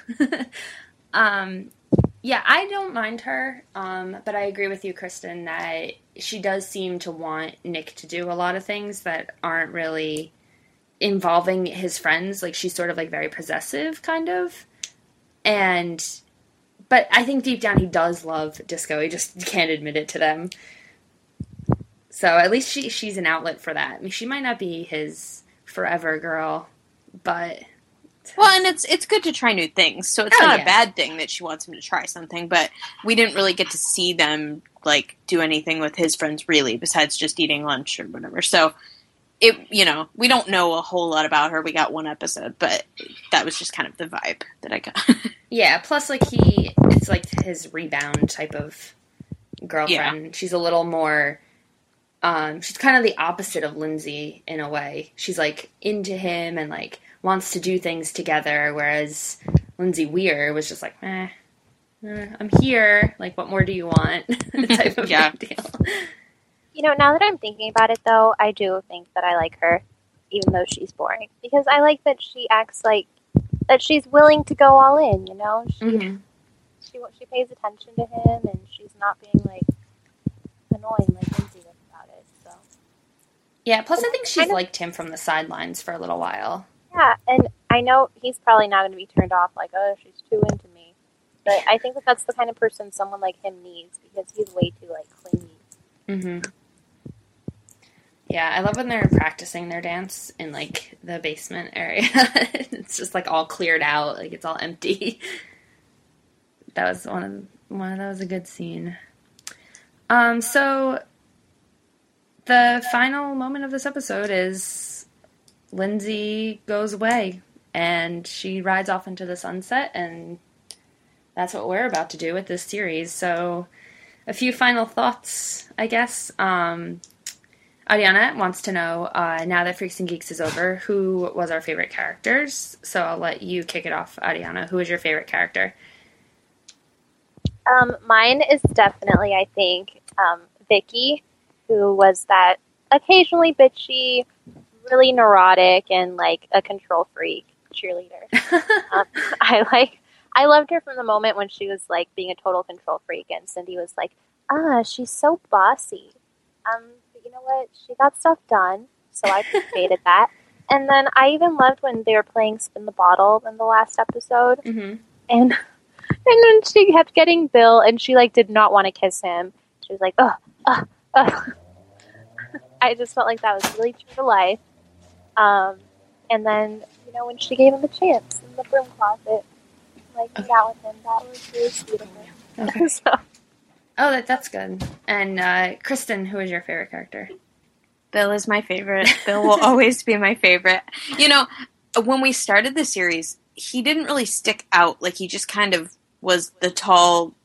Speaker 1: um, yeah, I don't mind her, um, but I agree with you, Kristen, that she does seem to want Nick to do a lot of things that aren't really involving his friends. Like, she's sort of, like, very possessive, kind of. And, but I think deep down he does love disco. He just can't admit it to them. So at least she she's an outlet for that. I mean, she might not be his forever girl, but...
Speaker 2: Well, and it's it's good to try new things, so it's
Speaker 1: Oh,
Speaker 2: not
Speaker 1: yeah.
Speaker 2: a bad thing that she wants him to try something, but we didn't really get to see them, like, do anything with his friends, really, besides just eating lunch or whatever. So, it you know, we don't know a whole lot about her. We got one episode, but that was just kind of the vibe that I got.
Speaker 1: Yeah, plus, like, he, it's, like, his rebound type of girlfriend. She's a little more, um, she's kind of the opposite of Lindsay, in a way. She's, like, into him and, like, wants to do things together, whereas Lindsay Weir was just like, eh, eh I'm here, like, what more do you want? type of
Speaker 2: Yeah.
Speaker 1: deal.
Speaker 3: You know, now that I'm thinking about it, though, I do think that I like her, even though she's boring. Because I like that she acts like, that she's willing to go all in, you know? She,
Speaker 1: Mm-hmm.
Speaker 3: she, she pays attention to him, and she's not being, like, annoying like Lindsay was about it, so.
Speaker 1: Yeah, plus I think she's
Speaker 3: Kind of-
Speaker 1: liked him from the sidelines for a little while.
Speaker 3: Yeah, and I know he's probably not going to be turned off, like, oh, she's too into me. But I think that that's the kind of person someone like him needs, because he's way too, like, clingy.
Speaker 1: Mm-hmm. Yeah, I love when they're practicing their dance in, like, the basement area. It's just, like, all cleared out. Like, it's all empty. That was one of, one of, that was a good scene. Um, so, the final moment of this episode is Lindsay goes away, and she rides off into the sunset, and that's what we're about to do with this series. So, a few final thoughts, I guess. Um, Ariana wants to know, uh, now that Freaks and Geeks is over, who was our favorite characters? So I'll let you kick it off, Ariana. Who is your favorite character?
Speaker 3: Um, mine is definitely, I think, um, Vicky, who was that occasionally bitchy, really neurotic, and like a control freak cheerleader. um, I like, I loved her from the moment when she was like being a total control freak, and Cindy was like, "Ah, she's so bossy." Um, but you know what? She got stuff done, so I appreciated that. And then I even loved when they were playing Spin the Bottle in the last episode,
Speaker 1: Mm-hmm.
Speaker 3: and. And then she kept getting Bill, and she, like, did not want to kiss him. She was like, ugh, ugh, ugh. I just felt like that was really true to life. Um, and then, you know, when she gave him a chance in the broom closet, like, hang out with him, that was really sweet of her.
Speaker 1: Okay.
Speaker 3: so,
Speaker 1: Oh, that, that's good. And uh, Kristen, who is your favorite character?
Speaker 2: Bill is my favorite. Bill will always be my favorite. You know, when we started the series, he didn't really stick out. Like, he just kind of was the tall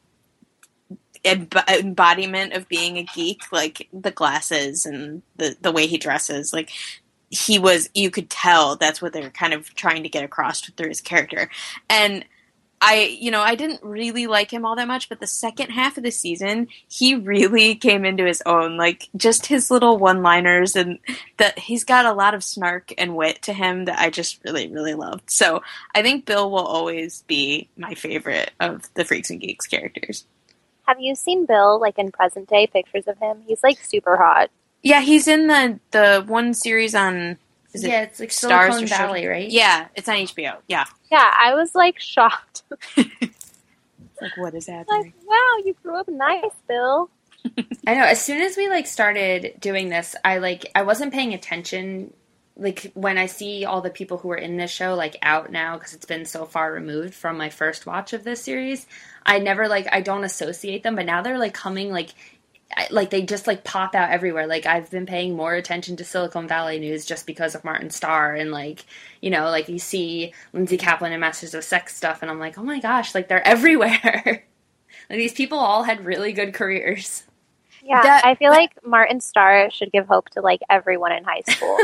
Speaker 2: embodiment of being a geek, like the glasses and the, the way he dresses. Like, he was, you could tell that's what they were kind of trying to get across through his character. And I, you know, I didn't really like him all that much, but the second half of the season, he really came into his own. Like, just his little one-liners, and that he's got a lot of snark and wit to him that I just really, really loved. So I think Bill will always be my favorite of the Freaks and Geeks characters.
Speaker 3: have you seen Bill, like, in present day pictures of him? He's, like, super hot.
Speaker 2: Yeah, he's in the, the one series on... Is it
Speaker 1: yeah, it's like
Speaker 2: Stars
Speaker 1: Silicon
Speaker 2: or
Speaker 1: Valley,
Speaker 2: Show?
Speaker 1: right?
Speaker 2: Yeah, it's on H B O. Yeah.
Speaker 3: Yeah, I was, like, shocked.
Speaker 2: Like, what is happening?
Speaker 3: Like, wow, you grew up nice, Bill.
Speaker 1: I know. As soon as we like started doing this, I like I wasn't paying attention. Like when I see all the people who are in this show like out now because it's been so far removed from my first watch of this series, I never like I don't associate them. But now they're like coming like I- like they just like pop out everywhere. Like I've been paying more attention to Silicon Valley news just because of Martin Starr and like you know like you see Lindsay Kaplan and Masters of Sex stuff, and I'm like, oh my gosh, like they're everywhere. Like these people all had really good careers.
Speaker 3: Yeah,
Speaker 2: That-
Speaker 3: I feel like Martin Starr should give hope to, like, everyone in high school.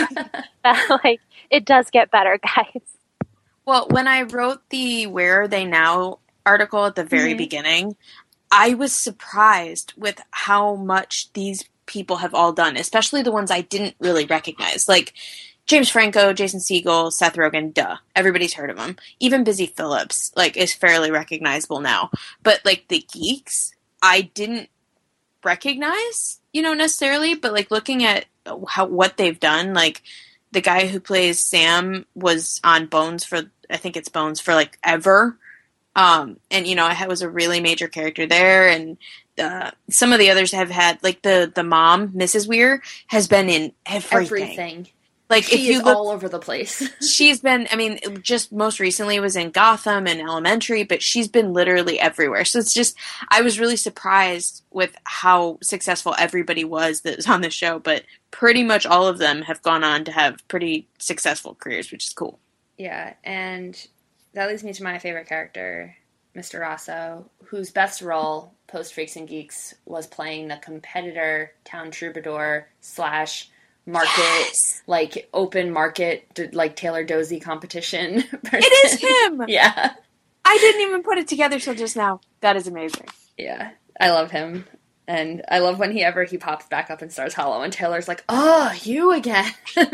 Speaker 3: Like, it does get better, guys.
Speaker 2: Well, when I wrote the Where Are They Now article at the very
Speaker 1: Mhm.
Speaker 2: beginning, I was surprised with how much these people have all done, especially the ones I didn't really recognize. Like James Franco, Jason Segel, Seth Rogen, duh. Everybody's heard of them. Even Busy Phillips, like, is fairly recognizable now. But, like, the geeks, I didn't recognize, you know, necessarily, but, like, looking at how what they've done, like, the guy who plays Sam was on Bones for, I think it's Bones, for, like, ever. Um, and, you know, I was a really major character there, and uh, some of the others have had, like, the, the mom, Missus Weir, has been in everything.
Speaker 1: Everything.
Speaker 2: Like,
Speaker 1: She
Speaker 2: if you
Speaker 1: is
Speaker 2: look,
Speaker 1: all over the place.
Speaker 2: she's been, I mean, just most recently was in Gotham and Elementary, but she's been literally everywhere. So it's just, I was really surprised with how successful everybody was that was on the show, but pretty much all of them have gone on to have pretty successful careers, which is cool.
Speaker 1: Yeah, and that leads me to my favorite character, Mister Rosso, whose best role post Freaks and Geeks was playing the competitor, town troubadour slash market,
Speaker 2: Yes!
Speaker 1: like open market, like Taylor Dozy competition person.
Speaker 2: It is him!
Speaker 1: Yeah.
Speaker 2: I didn't even put it together till just now. That is amazing.
Speaker 1: Yeah, I love him. And I love when he ever he pops back up in Stars Hollow and Taylor's like, oh, you again.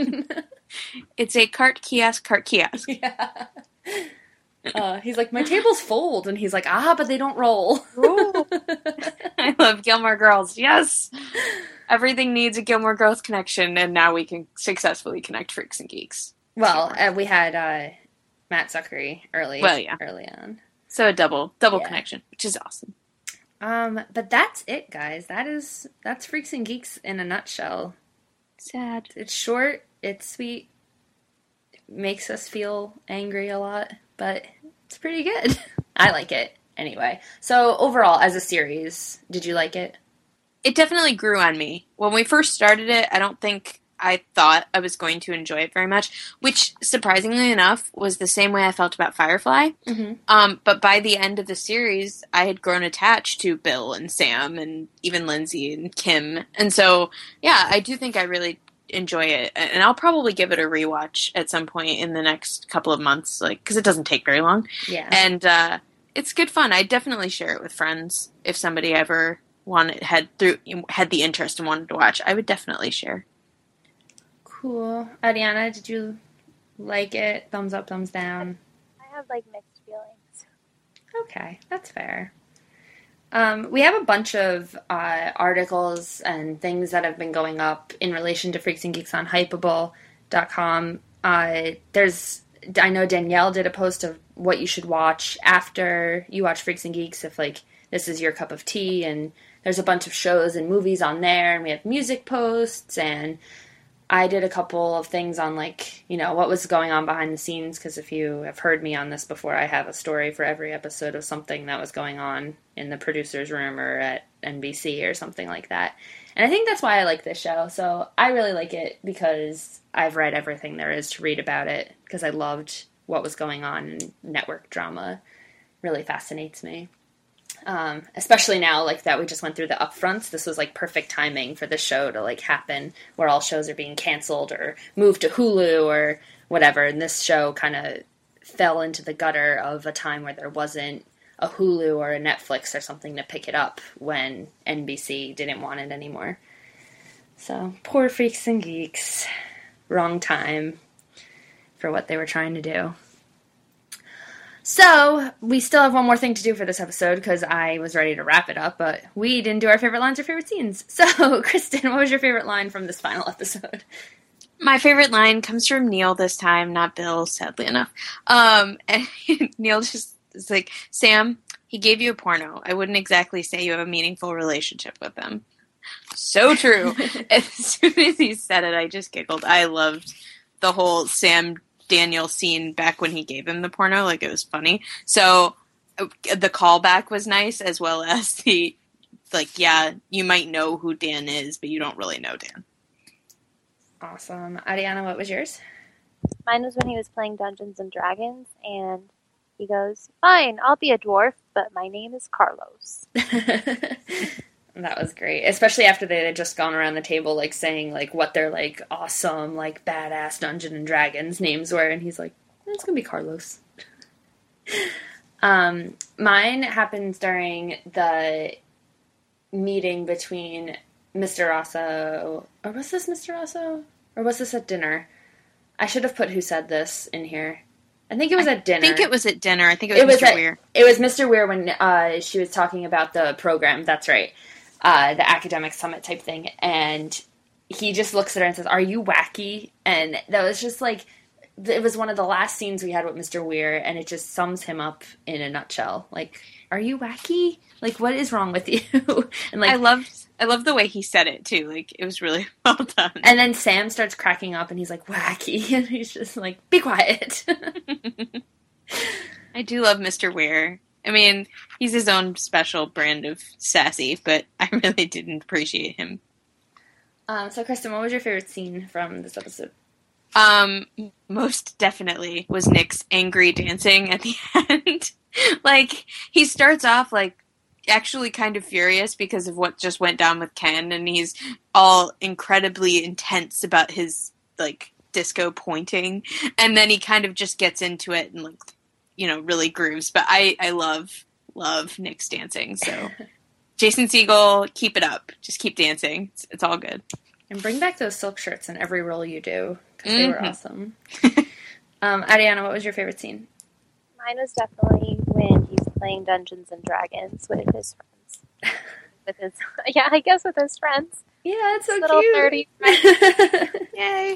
Speaker 2: It's a cart kiosk, cart kiosk.
Speaker 1: Yeah. Uh, he's like, my tables fold. And he's like, ah, but they don't roll.
Speaker 2: Ooh. I love Gilmore Girls. Yes! Everything needs a Gilmore Girls connection, and now we can successfully connect Freaks and Geeks.
Speaker 1: Well, uh, we had uh, Matt Zuckery early,
Speaker 2: Well, yeah.
Speaker 1: early on.
Speaker 2: So a double, double
Speaker 1: Yeah.
Speaker 2: connection, which is awesome.
Speaker 1: Um, but that's it, guys. That is that's Freaks and Geeks in a nutshell.
Speaker 2: Sad.
Speaker 1: It's short. It's sweet. It makes us feel angry a lot, but it's pretty good. I like it anyway. So overall, as a series, did you like it?
Speaker 2: It definitely grew on me. When we first started it, I don't think I thought I was going to enjoy it very much, which, surprisingly enough, was the same way I felt about Firefly.
Speaker 1: Mm-hmm.
Speaker 2: Um, but by the end of the series, I had grown attached to Bill and Sam and even Lindsay and Kim. And so, yeah, I do think I really enjoy it. And I'll probably give it a rewatch at some point in the next couple of months, like, because it doesn't take very long.
Speaker 1: Yeah.
Speaker 2: And uh, it's good fun. I definitely share it with friends if somebody ever wanted had through had the interest and wanted to watch. I would definitely share.
Speaker 1: Cool. Ariana, did you like it? Thumbs up, thumbs down?
Speaker 3: I have, like, mixed feelings.
Speaker 1: Okay, that's fair. Um, we have a bunch of uh, articles and things that have been going up in relation to Freaks and Geeks on Hypable dot com. Uh, there's, I know Danielle did a post of what you should watch after you watch Freaks and Geeks, if, like, this is your cup of tea, and there's a bunch of shows and movies on there, and we have music posts, and I did a couple of things on, like, you know, what was going on behind the scenes, because if you have heard me on this before, I have a story for every episode of something that was going on in the producer's room or at N B C or something like that. And I think that's why I like this show. So I really like it because I've read everything there is to read about it, because I loved what was going on, and network drama really fascinates me. Um, especially now, like, that we just went through the upfronts. This was, like, perfect timing for the show to, like, happen, where all shows are being canceled or moved to Hulu or whatever. And this show kind of fell into the gutter of a time where there wasn't a Hulu or a Netflix or something to pick it up when N B C didn't want it anymore. So, poor Freaks and Geeks. Wrong time for what they were trying to do. So, we still have one more thing to do for this episode, because I was ready to wrap it up, but we didn't do our favorite lines or favorite scenes. So, Kristen, what was your favorite line from this final episode?
Speaker 2: My favorite line comes from Neil this time, not Bill, sadly enough. Um, and Neil just is like, Sam, he gave you a porno. I wouldn't exactly say you have a meaningful relationship with them. So true. As soon as he said it, I just giggled. I loved the whole Sam Daniel scene back when he gave him the porno. Like, it was funny. So the callback was nice, as well as the, like, yeah, you might know who Dan is, but you don't really know Dan.
Speaker 1: Awesome. Ariana, what was yours?
Speaker 3: Mine was when he was playing Dungeons and Dragons, and he goes, fine, I'll be a dwarf, but my name is Carlos.
Speaker 1: That was great, especially after they had just gone around the table, like, saying, like, what their, like, awesome, like, badass Dungeons and Dragons names were, and he's like, it's gonna be Carlos. um, mine happens during the meeting between Mister Rosso, or was this Mister Rosso? Or was this at dinner? I should have put who said this in here. I think it was at dinner.
Speaker 2: I think it was at dinner. I think it was,
Speaker 1: it was
Speaker 2: Mister
Speaker 1: at,
Speaker 2: Weir.
Speaker 1: It was Mister Weir when uh, she was talking about the program. That's right. Uh, the academic summit type thing. And he just looks at her and says, are you wacky? And that was just like, it was one of the last scenes we had with Mister Weir, and it just sums him up in a nutshell. Like, are you wacky? Like, what is wrong with you? And like,
Speaker 2: I loved, I loved the way he said it too. Like, it was really well done.
Speaker 1: And then Sam starts cracking up, and he's like, wacky, and he's just like, be quiet.
Speaker 2: I do love Mister Weir. I mean, he's his own special brand of sassy, but I really didn't appreciate him.
Speaker 1: Um, so, Kristen, what was your favorite scene from this episode?
Speaker 2: Um, most definitely was Nick's angry dancing at the end. Like, he starts off, like, actually kind of furious because of what just went down with Ken, and he's all incredibly intense about his, like, disco pointing, and then he kind of just gets into it and, like, you know, really grooves. But I, I love, love Nick's dancing, so Jason Segel, keep it up. Just keep dancing. It's, it's all good.
Speaker 1: And bring back those silk shirts in every role you do, because
Speaker 2: Mm-hmm.
Speaker 1: they were awesome. um, Ariana, what was your favorite scene?
Speaker 3: Mine was definitely when he's playing Dungeons and Dragons with his friends. with his, yeah, I guess with his friends.
Speaker 1: Yeah, it's so
Speaker 3: Little
Speaker 1: cute.
Speaker 3: nerdy friends.
Speaker 2: Yay.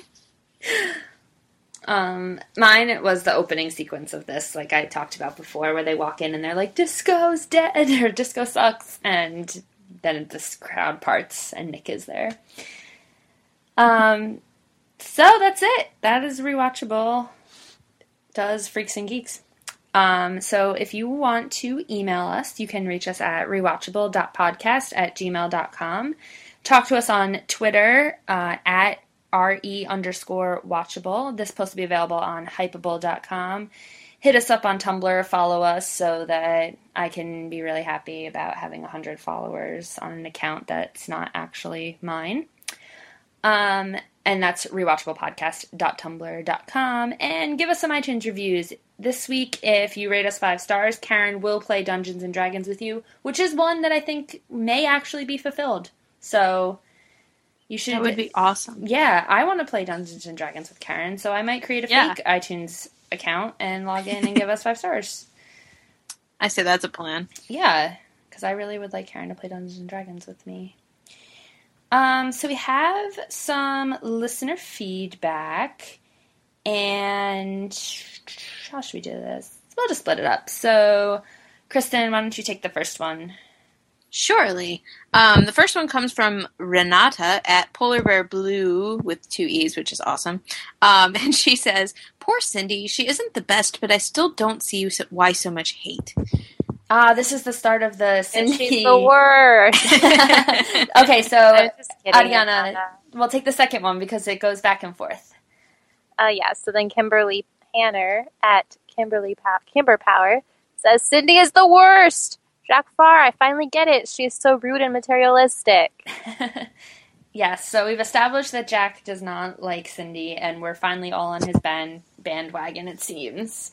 Speaker 1: Um, mine was the opening sequence of this, like I talked about before, where they walk in and they're like, disco's dead, or disco sucks, and then this crowd parts and Nick is there. Um, so that's it. That is Rewatchable Does Freaks and Geeks. Um, so if you want to email us, you can reach us at rewatchable dot podcast at gmail dot com. Talk to us on Twitter, uh, at re underscore watchable. This post will be available on hypeable dot com. Hit us up on Tumblr, follow us so that I can be really happy about having one hundred followers on an account that's not actually mine. Um, and that's rewatchable podcast dot tumblr dot com. And give us some iTunes reviews. This week, if you rate us five stars, Karen will play Dungeons and Dragons with you, which is one that I think may actually be fulfilled. So you should...
Speaker 2: That would be awesome.
Speaker 1: Yeah, I want to play Dungeons and Dragons with Karen, so I might create a
Speaker 2: Yeah.
Speaker 1: fake iTunes account and log in and give us five stars.
Speaker 2: I say that's a plan.
Speaker 1: Yeah, because I really would like Karen to play Dungeons and Dragons with me. Um, so we have some listener feedback, and how should we do this? We'll just split it up. So, Kristen, why don't you take the first one?
Speaker 2: Surely. Um, the first one comes from Renata at Polar Bear Blue with two E's, which is awesome. Um, and she says, "Poor Cindy. She isn't the best, but I still don't see why so much hate."
Speaker 1: Ah, this is the start of the
Speaker 3: And
Speaker 1: Cindy.
Speaker 3: she's the worst.
Speaker 1: Okay, so
Speaker 3: I was just kidding.
Speaker 1: Ariana,
Speaker 3: Anna.
Speaker 1: we'll take the second one because it goes back and forth.
Speaker 3: Uh, yeah, so then Kimberly Panner at Kimberly Pow- Kimber Power says, "Cindy is the worst. Jacques Farr, I finally get it. She is so rude and materialistic."
Speaker 1: Yes, so we've established that Jack does not like Cindy, and we're finally all on his band bandwagon, it seems.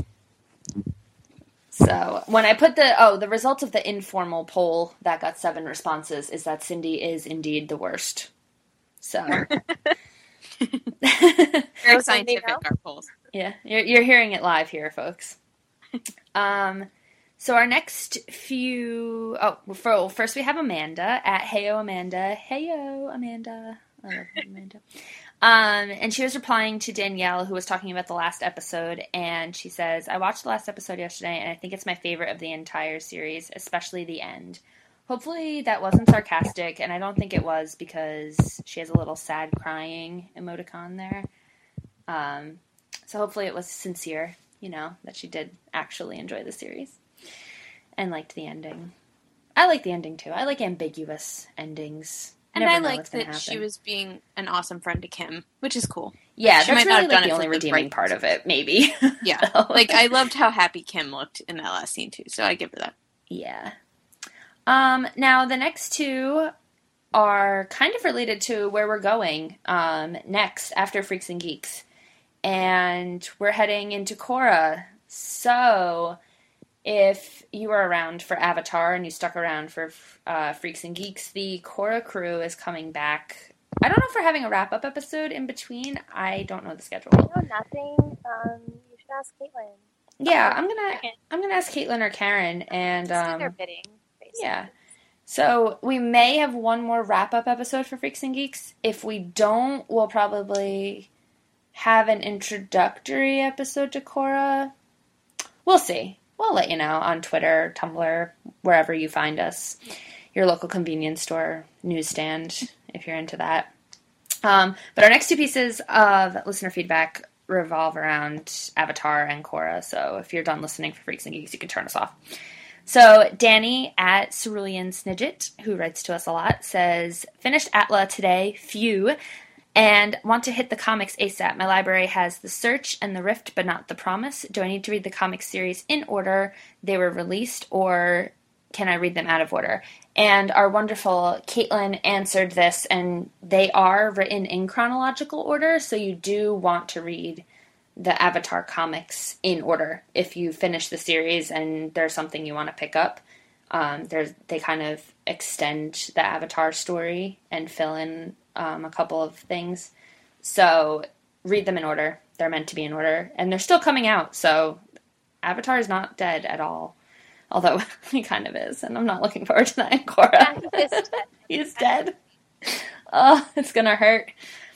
Speaker 1: So when I put the, oh, the result of the informal poll that got seven responses is that Cindy is indeed the worst. So.
Speaker 2: Very
Speaker 3: Knows Cindy
Speaker 2: scientific,
Speaker 3: now?
Speaker 2: our polls.
Speaker 1: Yeah, you're, you're hearing it live here, folks. Um, so our next few, oh, for, first we have Amanda at Heyo Amanda. Heyo Amanda. I love Amanda. Um, and she was replying to Danielle, who was talking about the last episode, and she says, "I watched the last episode yesterday, and I think it's my favorite of the entire series, especially the end." Hopefully that wasn't sarcastic, and I don't think it was because she has a little sad crying emoticon there. Um, so hopefully it was sincere, you know, that she did actually enjoy the series and liked the ending. I like the ending, too. I like ambiguous endings.
Speaker 2: And
Speaker 1: Never
Speaker 2: I
Speaker 1: know
Speaker 2: like
Speaker 1: what's gonna
Speaker 2: that she
Speaker 1: happen.
Speaker 2: was being an awesome friend to Kim, which is cool.
Speaker 1: Yeah,
Speaker 2: She
Speaker 1: that's
Speaker 2: might not
Speaker 1: really
Speaker 2: have
Speaker 1: like
Speaker 2: done
Speaker 1: the
Speaker 2: it
Speaker 1: only
Speaker 2: for the
Speaker 1: redeeming
Speaker 2: right
Speaker 1: part of it, maybe.
Speaker 2: Yeah.
Speaker 1: So-
Speaker 2: Like, I loved how happy Kim looked in that last scene, too, so I give her that.
Speaker 1: Yeah. Um, now, the next two are kind of related to where we're going um, next after Freaks and Geeks. And we're heading into Korra. So, if you were around for Avatar and you stuck around for uh, Freaks and Geeks, the Korra crew is coming back. I don't know if we're having a wrap-up episode in between. I don't know the schedule.
Speaker 3: I know nothing. Um, you should ask Caitlin.
Speaker 1: Yeah, I'm gonna I'm gonna ask Caitlin or Karen, and
Speaker 3: Just do
Speaker 1: um,
Speaker 3: their bidding, basically.
Speaker 1: yeah. So we may have one more wrap-up episode for Freaks and Geeks. If we don't, we'll probably have an introductory episode to Korra. We'll see. We'll let you know on Twitter, Tumblr, wherever you find us. Your local convenience store, newsstand, if you're into that. Um, but our next two pieces of listener feedback revolve around Avatar and Korra. So if you're done listening for Freaks and Geeks, you can turn us off. So Danny at Cerulean Snidget, who writes to us a lot, says, "Finished Atla today, phew, and want to hit the comics ASAP. My library has The Search and The Rift, but not The Promise. Do I need to read the comic series in order they were released, or can I read them out of order?" And our wonderful Caitlin answered this, and they are written in chronological order, so you do want to read the Avatar comics in order if you finish the series and there's something you want to pick up. Um, there's they kind of extend the Avatar story and fill in um, a couple of things. So read them in order. They're meant to be in order, and they're still coming out. So Avatar is not dead at all, although he kind of is, and I'm not looking forward to that in Korra.
Speaker 3: Yeah, he is dead.
Speaker 1: He's dead. Oh, it's gonna hurt.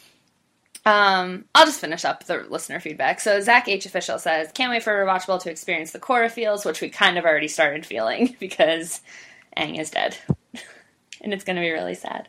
Speaker 1: Um, I'll just finish up the listener feedback. So Zach H. Official says, "Can't wait for Rewatchable to experience the Korra feels," which we kind of already started feeling because Aang is dead. And it's going to be really sad.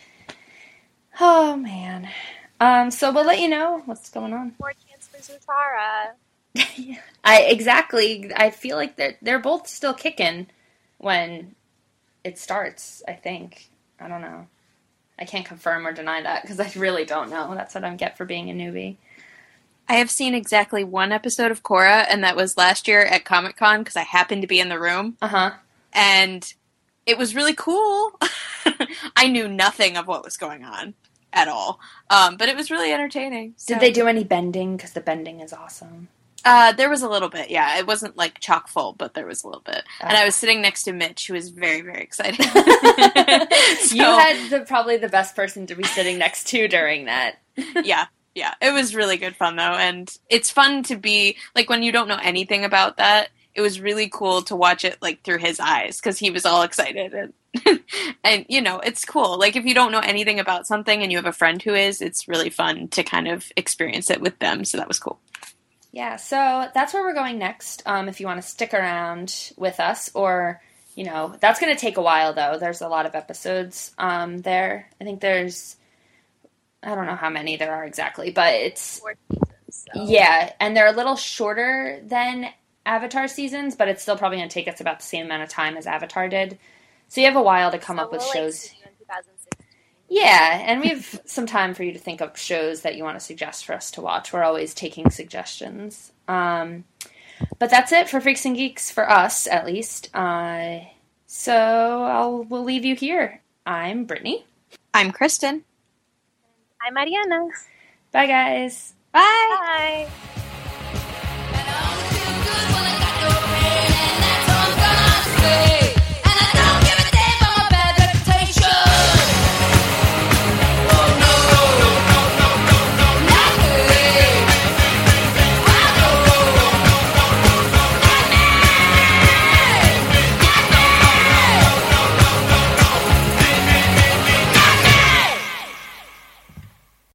Speaker 1: Oh, man. Um, so we'll let you know what's going on.
Speaker 3: More chance for Zutara.
Speaker 1: I exactly. I feel like they're, they're both still kicking when it starts, I think. I don't know. I can't confirm or deny that because I really don't know. That's what I get for being a newbie.
Speaker 2: I have seen exactly one episode of Korra, and that was last year at Comic-Con because I happened to be in the room.
Speaker 1: Uh-huh.
Speaker 2: And it was really cool. I knew nothing of what was going on at all. Um, but it was really entertaining. So.
Speaker 1: Did they do any bending? Because the bending is awesome.
Speaker 2: Uh, there was a little bit, yeah. It wasn't, like, chock full, but there was a little bit.
Speaker 1: Uh.
Speaker 2: And I was sitting next to Mitch, who was very, very excited.
Speaker 1: So, you had the, probably the best person to be sitting next to during that.
Speaker 2: Yeah, yeah. It was really good fun, though. And it's fun to be, like, when you don't know anything about that, it was really cool to watch it, like, through his eyes, because he was all excited. And, and, you know, it's cool. Like, if you don't know anything about something and you have a friend who is, it's really fun to kind of experience it with them. So that was cool.
Speaker 1: Yeah, so that's where we're going next, um, if you want to stick around with us, or, you know, that's going to take a while, though. There's a lot of episodes um, there. I think there's, I don't know how many there are exactly, but it's,
Speaker 3: Four seasons, so.
Speaker 1: Yeah, and they're a little shorter than Avatar seasons, but it's still probably going to take us about the same amount of time as Avatar did. So you have a while to come
Speaker 3: so
Speaker 1: up with
Speaker 3: we'll,
Speaker 1: shows.
Speaker 3: Like, see you in twenty sixteen.
Speaker 1: Yeah, and we have some time for you to think of shows that you want to suggest for us to watch. We're always taking suggestions. Um, but that's it for Freaks and Geeks, for us, at least. Uh, so I'll, we'll leave you here. I'm Brittany.
Speaker 2: I'm Kristen.
Speaker 3: I'm Mariana.
Speaker 1: Bye, guys.
Speaker 2: Bye.
Speaker 3: Bye.